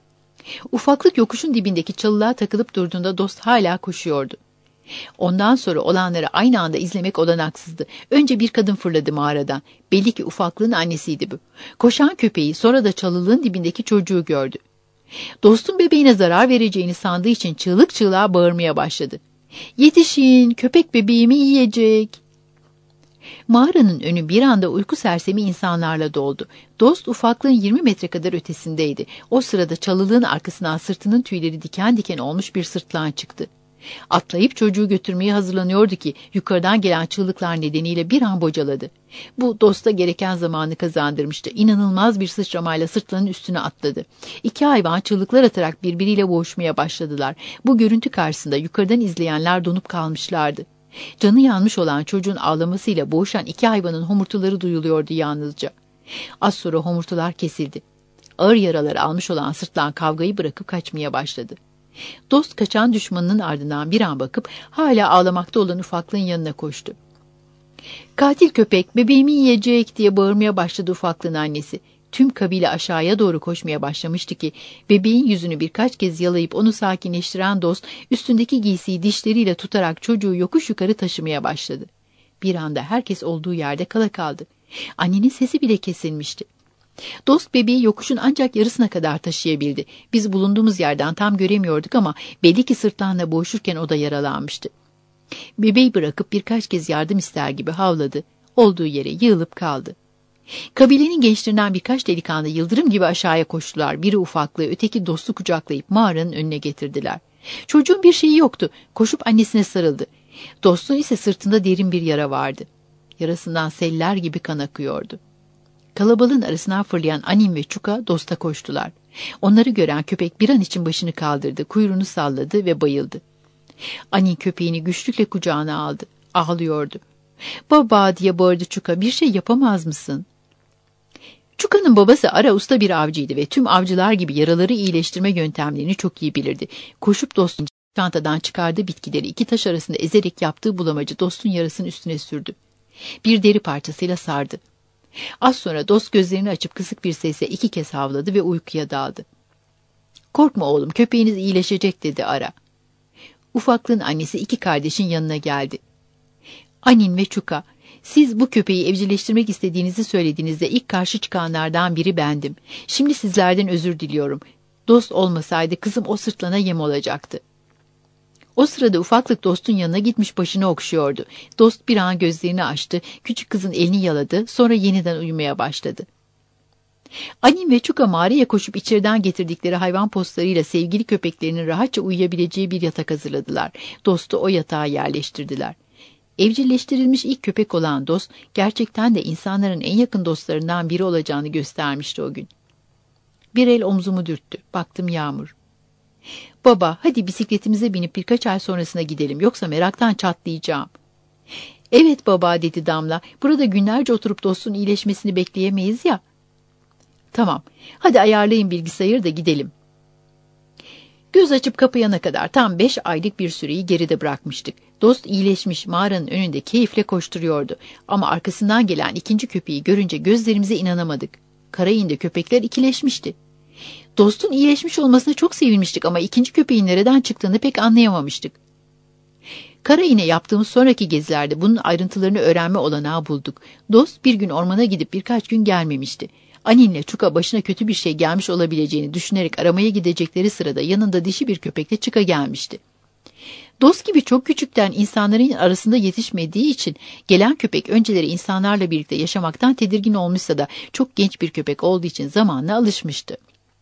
Ufaklık yokuşun dibindeki çalılığa takılıp durduğunda dost hala koşuyordu. Ondan sonra olanları aynı anda izlemek olanaksızdı. Önce bir kadın fırladı mağaradan. Belli ki ufaklığın annesiydi bu. Koşan köpeği, sonra da çalılığın dibindeki çocuğu gördü. Dostun bebeğine zarar vereceğini sandığı için çığlık çığlığa bağırmaya başladı. Yetişin, köpek bebeğimi yiyecek. Mağaranın önü bir anda uyku sersemi insanlarla doldu. Dost ufaklığın yirmi metre kadar ötesindeydi. O sırada çalılığın arkasından sırtının tüyleri diken diken olmuş bir sırtlan çıktı. Atlayıp çocuğu götürmeye hazırlanıyordu ki yukarıdan gelen çığlıklar nedeniyle bir an bocaladı. Bu dosta gereken zamanı kazandırmıştı. İnanılmaz bir sıçramayla sırtlanın üstüne atladı. İki hayvan çığlıklar atarak birbiriyle boğuşmaya başladılar. Bu görüntü karşısında yukarıdan izleyenler donup kalmışlardı. Canı yanmış olan çocuğun ağlamasıyla boğuşan iki hayvanın homurtuları duyuluyordu yalnızca. Az sonra homurtular kesildi. Ağır yaraları almış olan sırtlan kavgayı bırakıp kaçmaya başladı. Dost kaçan düşmanının ardından bir an bakıp hala ağlamakta olan ufaklığın yanına koştu. Katil köpek bebeğimi yiyecek diye bağırmaya başladı ufaklığın annesi. Tüm kabile aşağıya doğru koşmaya başlamıştı ki bebeğin yüzünü birkaç kez yalayıp onu sakinleştiren dost üstündeki giysiyi dişleriyle tutarak çocuğu yokuş yukarı taşımaya başladı. Bir anda herkes olduğu yerde kala kaldı. Annenin sesi bile kesilmişti. Dost bebeği yokuşun ancak yarısına kadar taşıyabildi. Biz bulunduğumuz yerden tam göremiyorduk ama belli ki sırtlanla boğuşurken o da yaralanmıştı. Bebeği bırakıp birkaç kez yardım ister gibi havladı. Olduğu yere yığılıp kaldı. Kabilenin gençlerinden birkaç delikanlı yıldırım gibi aşağıya koştular. Biri ufaklığı, öteki dostu kucaklayıp mağaranın önüne getirdiler. Çocuğun bir şeyi yoktu. Koşup annesine sarıldı. Dostun ise sırtında derin bir yara vardı. Yarasından seller gibi kan akıyordu. Kalabalığın arasından fırlayan Anin ve Çuka dosta koştular. Onları gören köpek bir an için başını kaldırdı, kuyruğunu salladı ve bayıldı. Anin köpeğini güçlükle kucağına aldı. Ağlıyordu. "Baba," diye bağırdı Çuka, "bir şey yapamaz mısın?" Çuka'nın babası Ara usta bir avcıydı ve tüm avcılar gibi yaraları iyileştirme yöntemlerini çok iyi bilirdi. Koşup dostun çantadan çıkardığı bitkileri iki taş arasında ezerek yaptığı bulamacı dostun yarasının üstüne sürdü. Bir deri parçasıyla sardı. Az sonra dost gözlerini açıp kısık bir sesle iki kez havladı ve uykuya daldı. "Korkma oğlum, köpeğiniz iyileşecek," dedi Ara. Ufaklığın annesi iki kardeşin yanına geldi. "Anin ve Çuka, siz bu köpeği evcilleştirmek istediğinizi söylediğinizde ilk karşı çıkanlardan biri bendim. Şimdi sizlerden özür diliyorum. Dost olmasaydı kızım o sırtlana yem olacaktı." O sırada ufaklık dostun yanına gitmiş başını okşuyordu. Dost bir an gözlerini açtı, küçük kızın elini yaladı, sonra yeniden uyumaya başladı. Anin ve Çuka mağaraya koşup içeriden getirdikleri hayvan postlarıyla sevgili köpeklerinin rahatça uyuyabileceği bir yatak hazırladılar. Dostu o yatağa yerleştirdiler. Evcilleştirilmiş ilk köpek olan dost, gerçekten de insanların en yakın dostlarından biri olacağını göstermişti o gün. Bir el omzumu dürttü. Baktım Yağmur. "Baba, hadi bisikletimize binip birkaç ay sonrasına gidelim, yoksa meraktan çatlayacağım." "Evet baba," dedi Damla. "Burada günlerce oturup dostun iyileşmesini bekleyemeyiz ya." "Tamam, hadi ayarlayın bilgisayarı da gidelim." Göz açıp kapayana kadar tam beş aylık bir süreyi geride bırakmıştık. Dost iyileşmiş, mağaranın önünde keyifle koşturuyordu. Ama arkasından gelen ikinci köpeği görünce gözlerimize inanamadık. Karayin'de köpekler ikileşmişti. Dostun iyileşmiş olmasına çok sevinmiştik ama ikinci köpeğin nereden çıktığını pek anlayamamıştık. Karayin'e yaptığımız sonraki gezilerde bunun ayrıntılarını öğrenme olanağı bulduk. Dost bir gün ormana gidip birkaç gün gelmemişti. Anin'le Çuka başına kötü bir şey gelmiş olabileceğini düşünerek aramaya gidecekleri sırada yanında dişi bir köpekle Çuka gelmişti. Dost gibi çok küçükten insanların arasında yetişmediği için gelen köpek önceleri insanlarla birlikte yaşamaktan tedirgin olmuşsa da çok genç bir köpek olduğu için zamanla alışmıştı.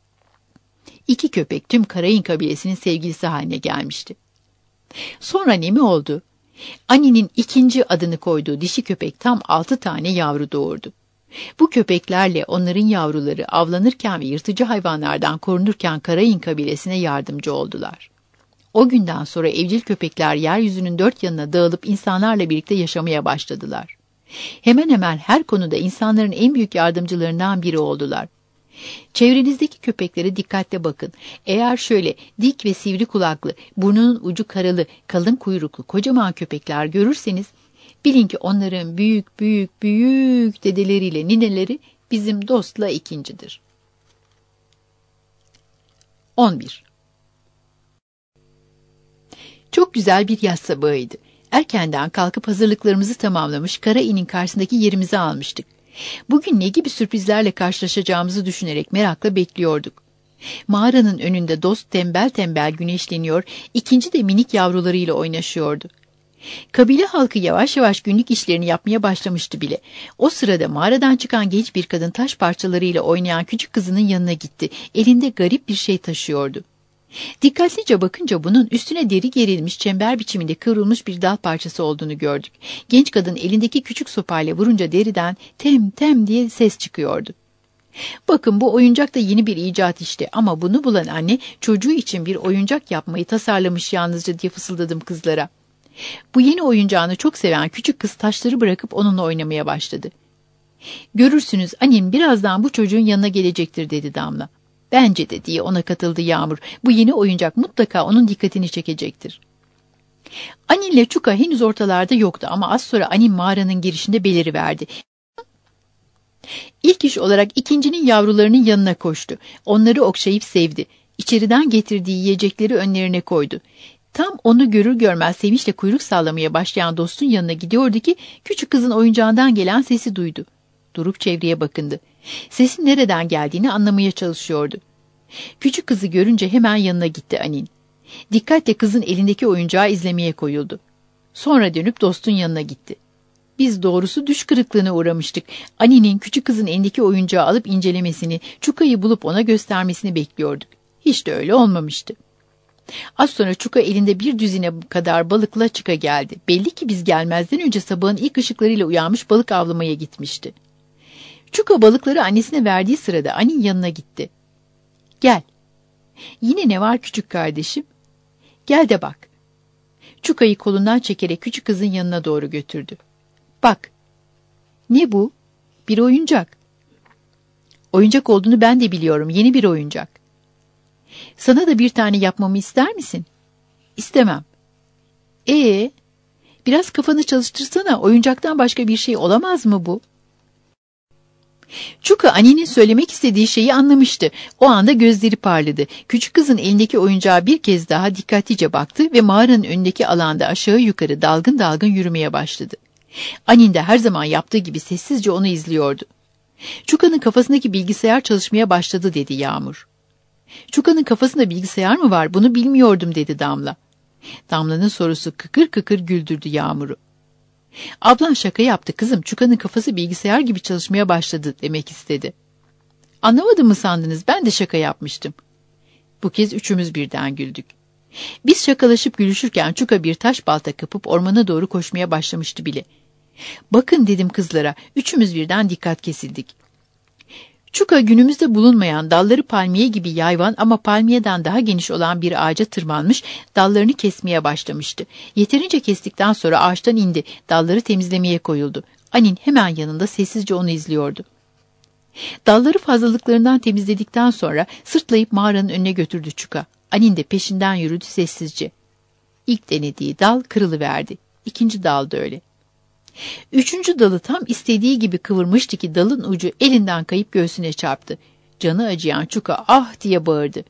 İki köpek tüm Karayin kabilesinin sevgilisi haline gelmişti. Sonra ne mi oldu? Anin'in ikinci adını koyduğu dişi köpek tam altı tane yavru doğurdu. Bu köpeklerle onların yavruları avlanırken ve yırtıcı hayvanlardan korunurken Karayin kabilesine yardımcı oldular. O günden sonra evcil köpekler yeryüzünün dört yanına dağılıp insanlarla birlikte yaşamaya başladılar. Hemen hemen her konuda insanların en büyük yardımcılarından biri oldular. Çevrenizdeki köpeklere dikkatle bakın. Eğer şöyle dik ve sivri kulaklı, burnunun ucu karalı, kalın kuyruklu kocaman köpekler görürseniz, bilin ki onların büyük büyük büyük dedeleriyle nineleri bizim dostla ikincidir. on bir. Çok güzel bir yaz sabahıydı. Erkenden kalkıp hazırlıklarımızı tamamlamış Karayin'in karşısındaki yerimizi almıştık. Bugün ne gibi sürprizlerle karşılaşacağımızı düşünerek merakla bekliyorduk. Mağaranın önünde dost tembel tembel güneşleniyor, ikinci de minik yavrularıyla oynaşıyordu. Kabile halkı yavaş yavaş günlük işlerini yapmaya başlamıştı bile. O sırada mağaradan çıkan genç bir kadın taş parçalarıyla oynayan küçük kızının yanına gitti. Elinde garip bir şey taşıyordu. Dikkatlice bakınca bunun üstüne deri gerilmiş, çember biçiminde kıvrılmış bir dal parçası olduğunu gördük. Genç kadın elindeki küçük sopayla vurunca deriden tem tem diye ses çıkıyordu. "Bakın, bu oyuncak da yeni bir icat işte, ama bunu bulan anne çocuğu için bir oyuncak yapmayı tasarlamış yalnızca," diye fısıldadım kızlara. Bu yeni oyuncağını çok seven küçük kız taşları bırakıp onunla oynamaya başladı. "Görürsünüz, annem birazdan bu çocuğun yanına gelecektir," dedi Damla. "Bence de," diye ona katıldı Yağmur. "Bu yeni oyuncak mutlaka onun dikkatini çekecektir." Anin ile Çuka henüz ortalarda yoktu ama az sonra Anin mağaranın girişinde beliriverdi. İlk iş olarak ikincinin yavrularının yanına koştu. Onları okşayıp sevdi. İçeriden getirdiği yiyecekleri önlerine koydu. Tam onu görür görmez sevinçle kuyruk sallamaya başlayan dostun yanına gidiyordu ki küçük kızın oyuncağından gelen sesi duydu. Durup çevreye bakındı. Sesin nereden geldiğini anlamaya çalışıyordu. Küçük kızı görünce hemen yanına gitti Anin. Dikkatle kızın elindeki oyuncağı izlemeye koyuldu. Sonra dönüp dostun yanına gitti. Biz doğrusu düş kırıklığına uğramıştık. Ani'nin küçük kızın elindeki oyuncağı alıp incelemesini, Çuka'yı bulup ona göstermesini bekliyorduk. Hiç de öyle olmamıştı. Az sonra Çuka elinde bir düzine kadar balıkla çıka geldi. Belli ki biz gelmezden önce sabahın ilk ışıklarıyla uyanmış balık avlamaya gitmişti. Çuka balıkları annesine verdiği sırada Ani'nin yanına gitti. Gel. Yine ne var küçük kardeşim? Gel de bak. Çuka'yı kolundan çekerek küçük kızın yanına doğru götürdü. Bak. Ne bu? Bir oyuncak. Oyuncak olduğunu ben de biliyorum. Yeni bir oyuncak. Sana da bir tane yapmamı ister misin? İstemem. Ee, biraz kafanı çalıştırsana. Oyuncaktan başka bir şey olamaz mı bu? Çuka Ani'nin söylemek istediği şeyi anlamıştı. O anda gözleri parladı. Küçük kızın elindeki oyuncağa bir kez daha dikkatlice baktı ve mağaranın önündeki alanda aşağı yukarı dalgın dalgın yürümeye başladı. Anin de her zaman yaptığı gibi sessizce onu izliyordu. Çuka'nın kafasındaki bilgisayar çalışmaya başladı dedi Yağmur. Çuka'nın kafasında bilgisayar mı var? Bunu bilmiyordum dedi Damla. Damla'nın sorusu kıkır kıkır güldürdü Yağmur'u. Ablan şaka yaptı kızım. Çuka'nın kafası bilgisayar gibi çalışmaya başladı demek istedi. Anlamadın mı sandınız? Ben de şaka yapmıştım. Bu kez üçümüz birden güldük. Biz şakalaşıp gülüşürken Çuka bir taş balta kapıp ormana doğru koşmaya başlamıştı bile. Bakın dedim kızlara. Üçümüz birden dikkat kesildik. Çuka günümüzde bulunmayan dalları palmiye gibi yayvan ama palmiyeden daha geniş olan bir ağaca tırmanmış, dallarını kesmeye başlamıştı. Yeterince kestikten sonra ağaçtan indi, dalları temizlemeye koyuldu. Anin hemen yanında sessizce onu izliyordu. Dalları fazlalıklarından temizledikten sonra sırtlayıp mağaranın önüne götürdü Çuka. Anin de peşinden yürüdü sessizce. İlk denediği dal kırılıverdi. İkinci dal da öyle. Üçüncü dalı tam istediği gibi kıvırmıştı ki dalın ucu elinden kayıp göğsüne çarptı. Canı acıyan Çuka ah diye bağırdı.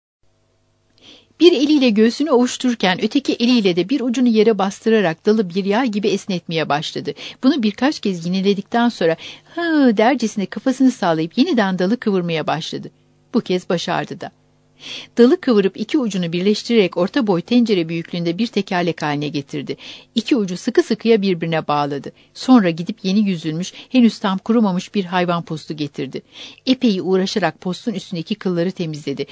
Bir eliyle göğsünü ovuştururken öteki eliyle de bir ucunu yere bastırarak dalı bir yay gibi esnetmeye başladı. Bunu birkaç kez yineledikten sonra hı dercesine kafasını sallayıp yeniden dalı kıvırmaya başladı. Bu kez başardı da. Dalı kıvırıp iki ucunu birleştirerek orta boy tencere büyüklüğünde bir tekerlek haline getirdi. İki ucu sıkı sıkıya birbirine bağladı. Sonra gidip yeni yüzülmüş, henüz tam kurumamış bir hayvan postu getirdi. Epey uğraşarak postun üstündeki kılları temizledi.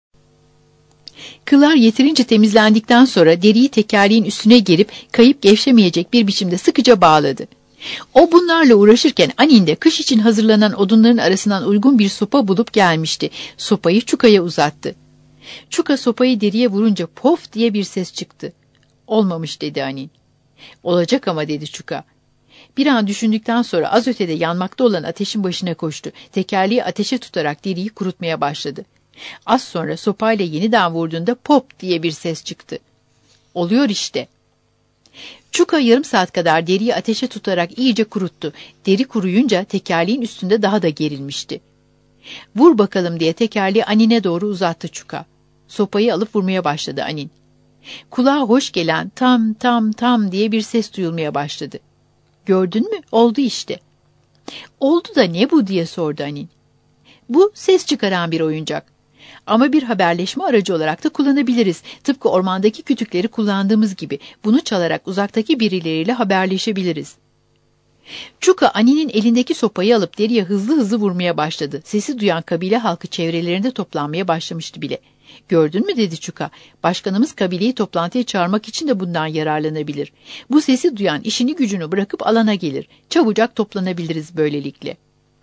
Kıllar yeterince temizlendikten sonra deriyi tekerleğin üstüne gerip kayıp gevşemeyecek bir biçimde sıkıca bağladı. O bunlarla uğraşırken Anin de kış için hazırlanan odunların arasından uygun bir sopa bulup gelmişti. Sopayı Çuka'ya uzattı. Çuka sopayı deriye vurunca pof diye bir ses çıktı. Olmamış dedi Anin. Olacak ama dedi Çuka. Bir an düşündükten sonra az ötede yanmakta olan ateşin başına koştu. Tekerleği ateşe tutarak deriyi kurutmaya başladı. Az sonra sopayla yeniden vurduğunda pop diye bir ses çıktı. Oluyor işte. Çuka yarım saat kadar deriyi ateşe tutarak iyice kuruttu. Deri kuruyunca tekerleğin üstünde daha da gerilmişti. Vur bakalım diye tekerleği Anin'e doğru uzattı Çuka. Sopayı alıp vurmaya başladı Anin. Kulağa hoş gelen tam tam tam diye bir ses duyulmaya başladı. Gördün mü? Oldu işte. Oldu da ne bu diye sordu Anin. Bu ses çıkaran bir oyuncak. Ama bir haberleşme aracı olarak da kullanabiliriz. Tıpkı ormandaki kütükleri kullandığımız gibi. Bunu çalarak uzaktaki birileriyle haberleşebiliriz. Çuka Anin'in elindeki sopayı alıp deriye hızlı hızlı vurmaya başladı. Sesi duyan kabile halkı çevrelerinde toplanmaya başlamıştı bile. Gördün mü dedi Çuka. Başkanımız kabileyi toplantıya çağırmak için de bundan yararlanabilir. Bu sesi duyan işini gücünü bırakıp alana gelir. Çabucak toplanabiliriz böylelikle.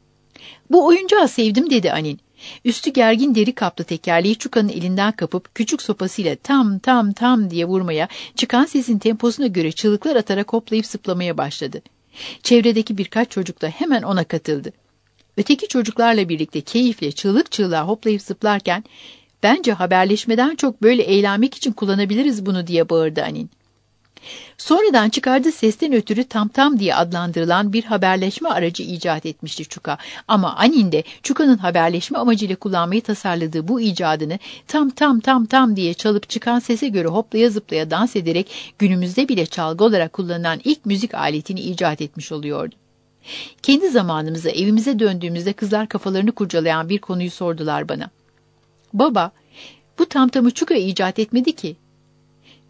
Bu oyuncağı sevdim dedi Anin. Üstü gergin deri kaplı tekerleği Çuka'nın elinden kapıp küçük sopasıyla tam tam tam diye vurmaya, çıkan sesin temposuna göre çığlıklar atarak hoplayıp zıplamaya başladı. Çevredeki birkaç çocuk da hemen ona katıldı. Öteki çocuklarla birlikte keyifle çığlık çığlığa hoplayıp zıplarken, bence haberleşmeden çok böyle eğlenmek için kullanabiliriz bunu diye bağırdı Anin. Sonradan çıkardığı sesten ötürü tam tam diye adlandırılan bir haberleşme aracı icat etmişti Çuka. Ama Anin de Çuka'nın haberleşme amacıyla kullanmayı tasarladığı bu icadını tam tam tam tam diye çalıp çıkan sese göre hoplaya zıplaya dans ederek günümüzde bile çalgı olarak kullanılan ilk müzik aletini icat etmiş oluyordu. Kendi zamanımıza evimize döndüğümüzde kızlar kafalarını kurcalayan bir konuyu sordular bana. Baba, bu tamtamı Çuka icat etmedi ki.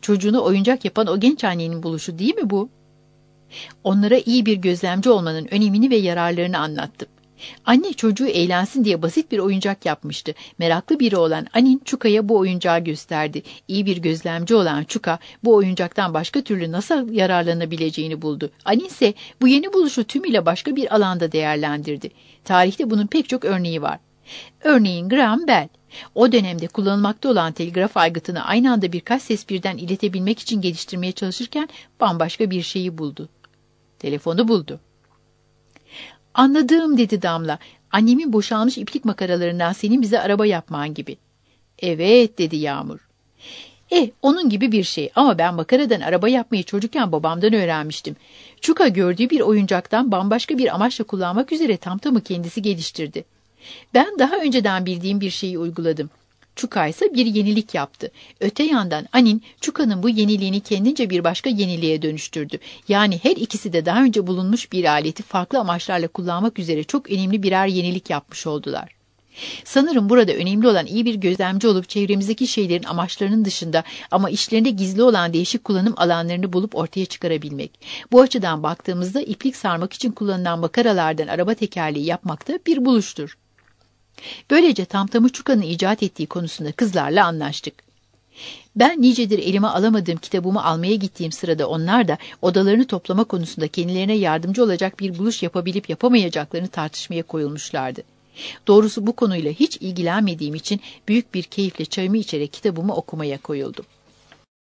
Çocuğunu oyuncak yapan o genç annenin buluşu değil mi bu? Onlara iyi bir gözlemci olmanın önemini ve yararlarını anlattım. Anne çocuğu eğlensin diye basit bir oyuncak yapmıştı. Meraklı biri olan Anin Çuka'ya bu oyuncağı gösterdi. İyi bir gözlemci olan Çuka bu oyuncaktan başka türlü nasıl yararlanabileceğini buldu. Anin ise bu yeni buluşu tümüyle başka bir alanda değerlendirdi. Tarihte bunun pek çok örneği var. Örneğin Graham Bell. O dönemde kullanılmakta olan telgraf aygıtını aynı anda birkaç ses birden iletebilmek için geliştirmeye çalışırken bambaşka bir şeyi buldu. Telefonu buldu. Anladım dedi Damla. Annemin boşalmış iplik makaralarından senin bize araba yapman gibi. Evet dedi Yağmur. Eh onun gibi bir şey ama ben makaradan araba yapmayı çocukken babamdan öğrenmiştim. Çuka gördüğü bir oyuncaktan bambaşka bir amaçla kullanmak üzere tamtamı kendisi geliştirdi. Ben daha önceden bildiğim bir şeyi uyguladım. Çuka ise bir yenilik yaptı. Öte yandan Anin, Çuka'nın bu yeniliğini kendince bir başka yeniliğe dönüştürdü. Yani her ikisi de daha önce bulunmuş bir aleti farklı amaçlarla kullanmak üzere çok önemli birer yenilik yapmış oldular. Sanırım burada önemli olan iyi bir gözlemci olup çevremizdeki şeylerin amaçlarının dışında ama işlerinde gizli olan değişik kullanım alanlarını bulup ortaya çıkarabilmek. Bu açıdan baktığımızda iplik sarmak için kullanılan makaralardan araba tekerleği yapmak da bir buluştur. Böylece tamtamı Çuka'nın icat ettiği konusunda kızlarla anlaştık. Ben nicedir elime alamadığım kitabımı almaya gittiğim sırada onlar da odalarını toplama konusunda kendilerine yardımcı olacak bir buluş yapabilip yapamayacaklarını tartışmaya koyulmuşlardı. Doğrusu bu konuyla hiç ilgilenmediğim için büyük bir keyifle çayımı içerek kitabımı okumaya koyuldum.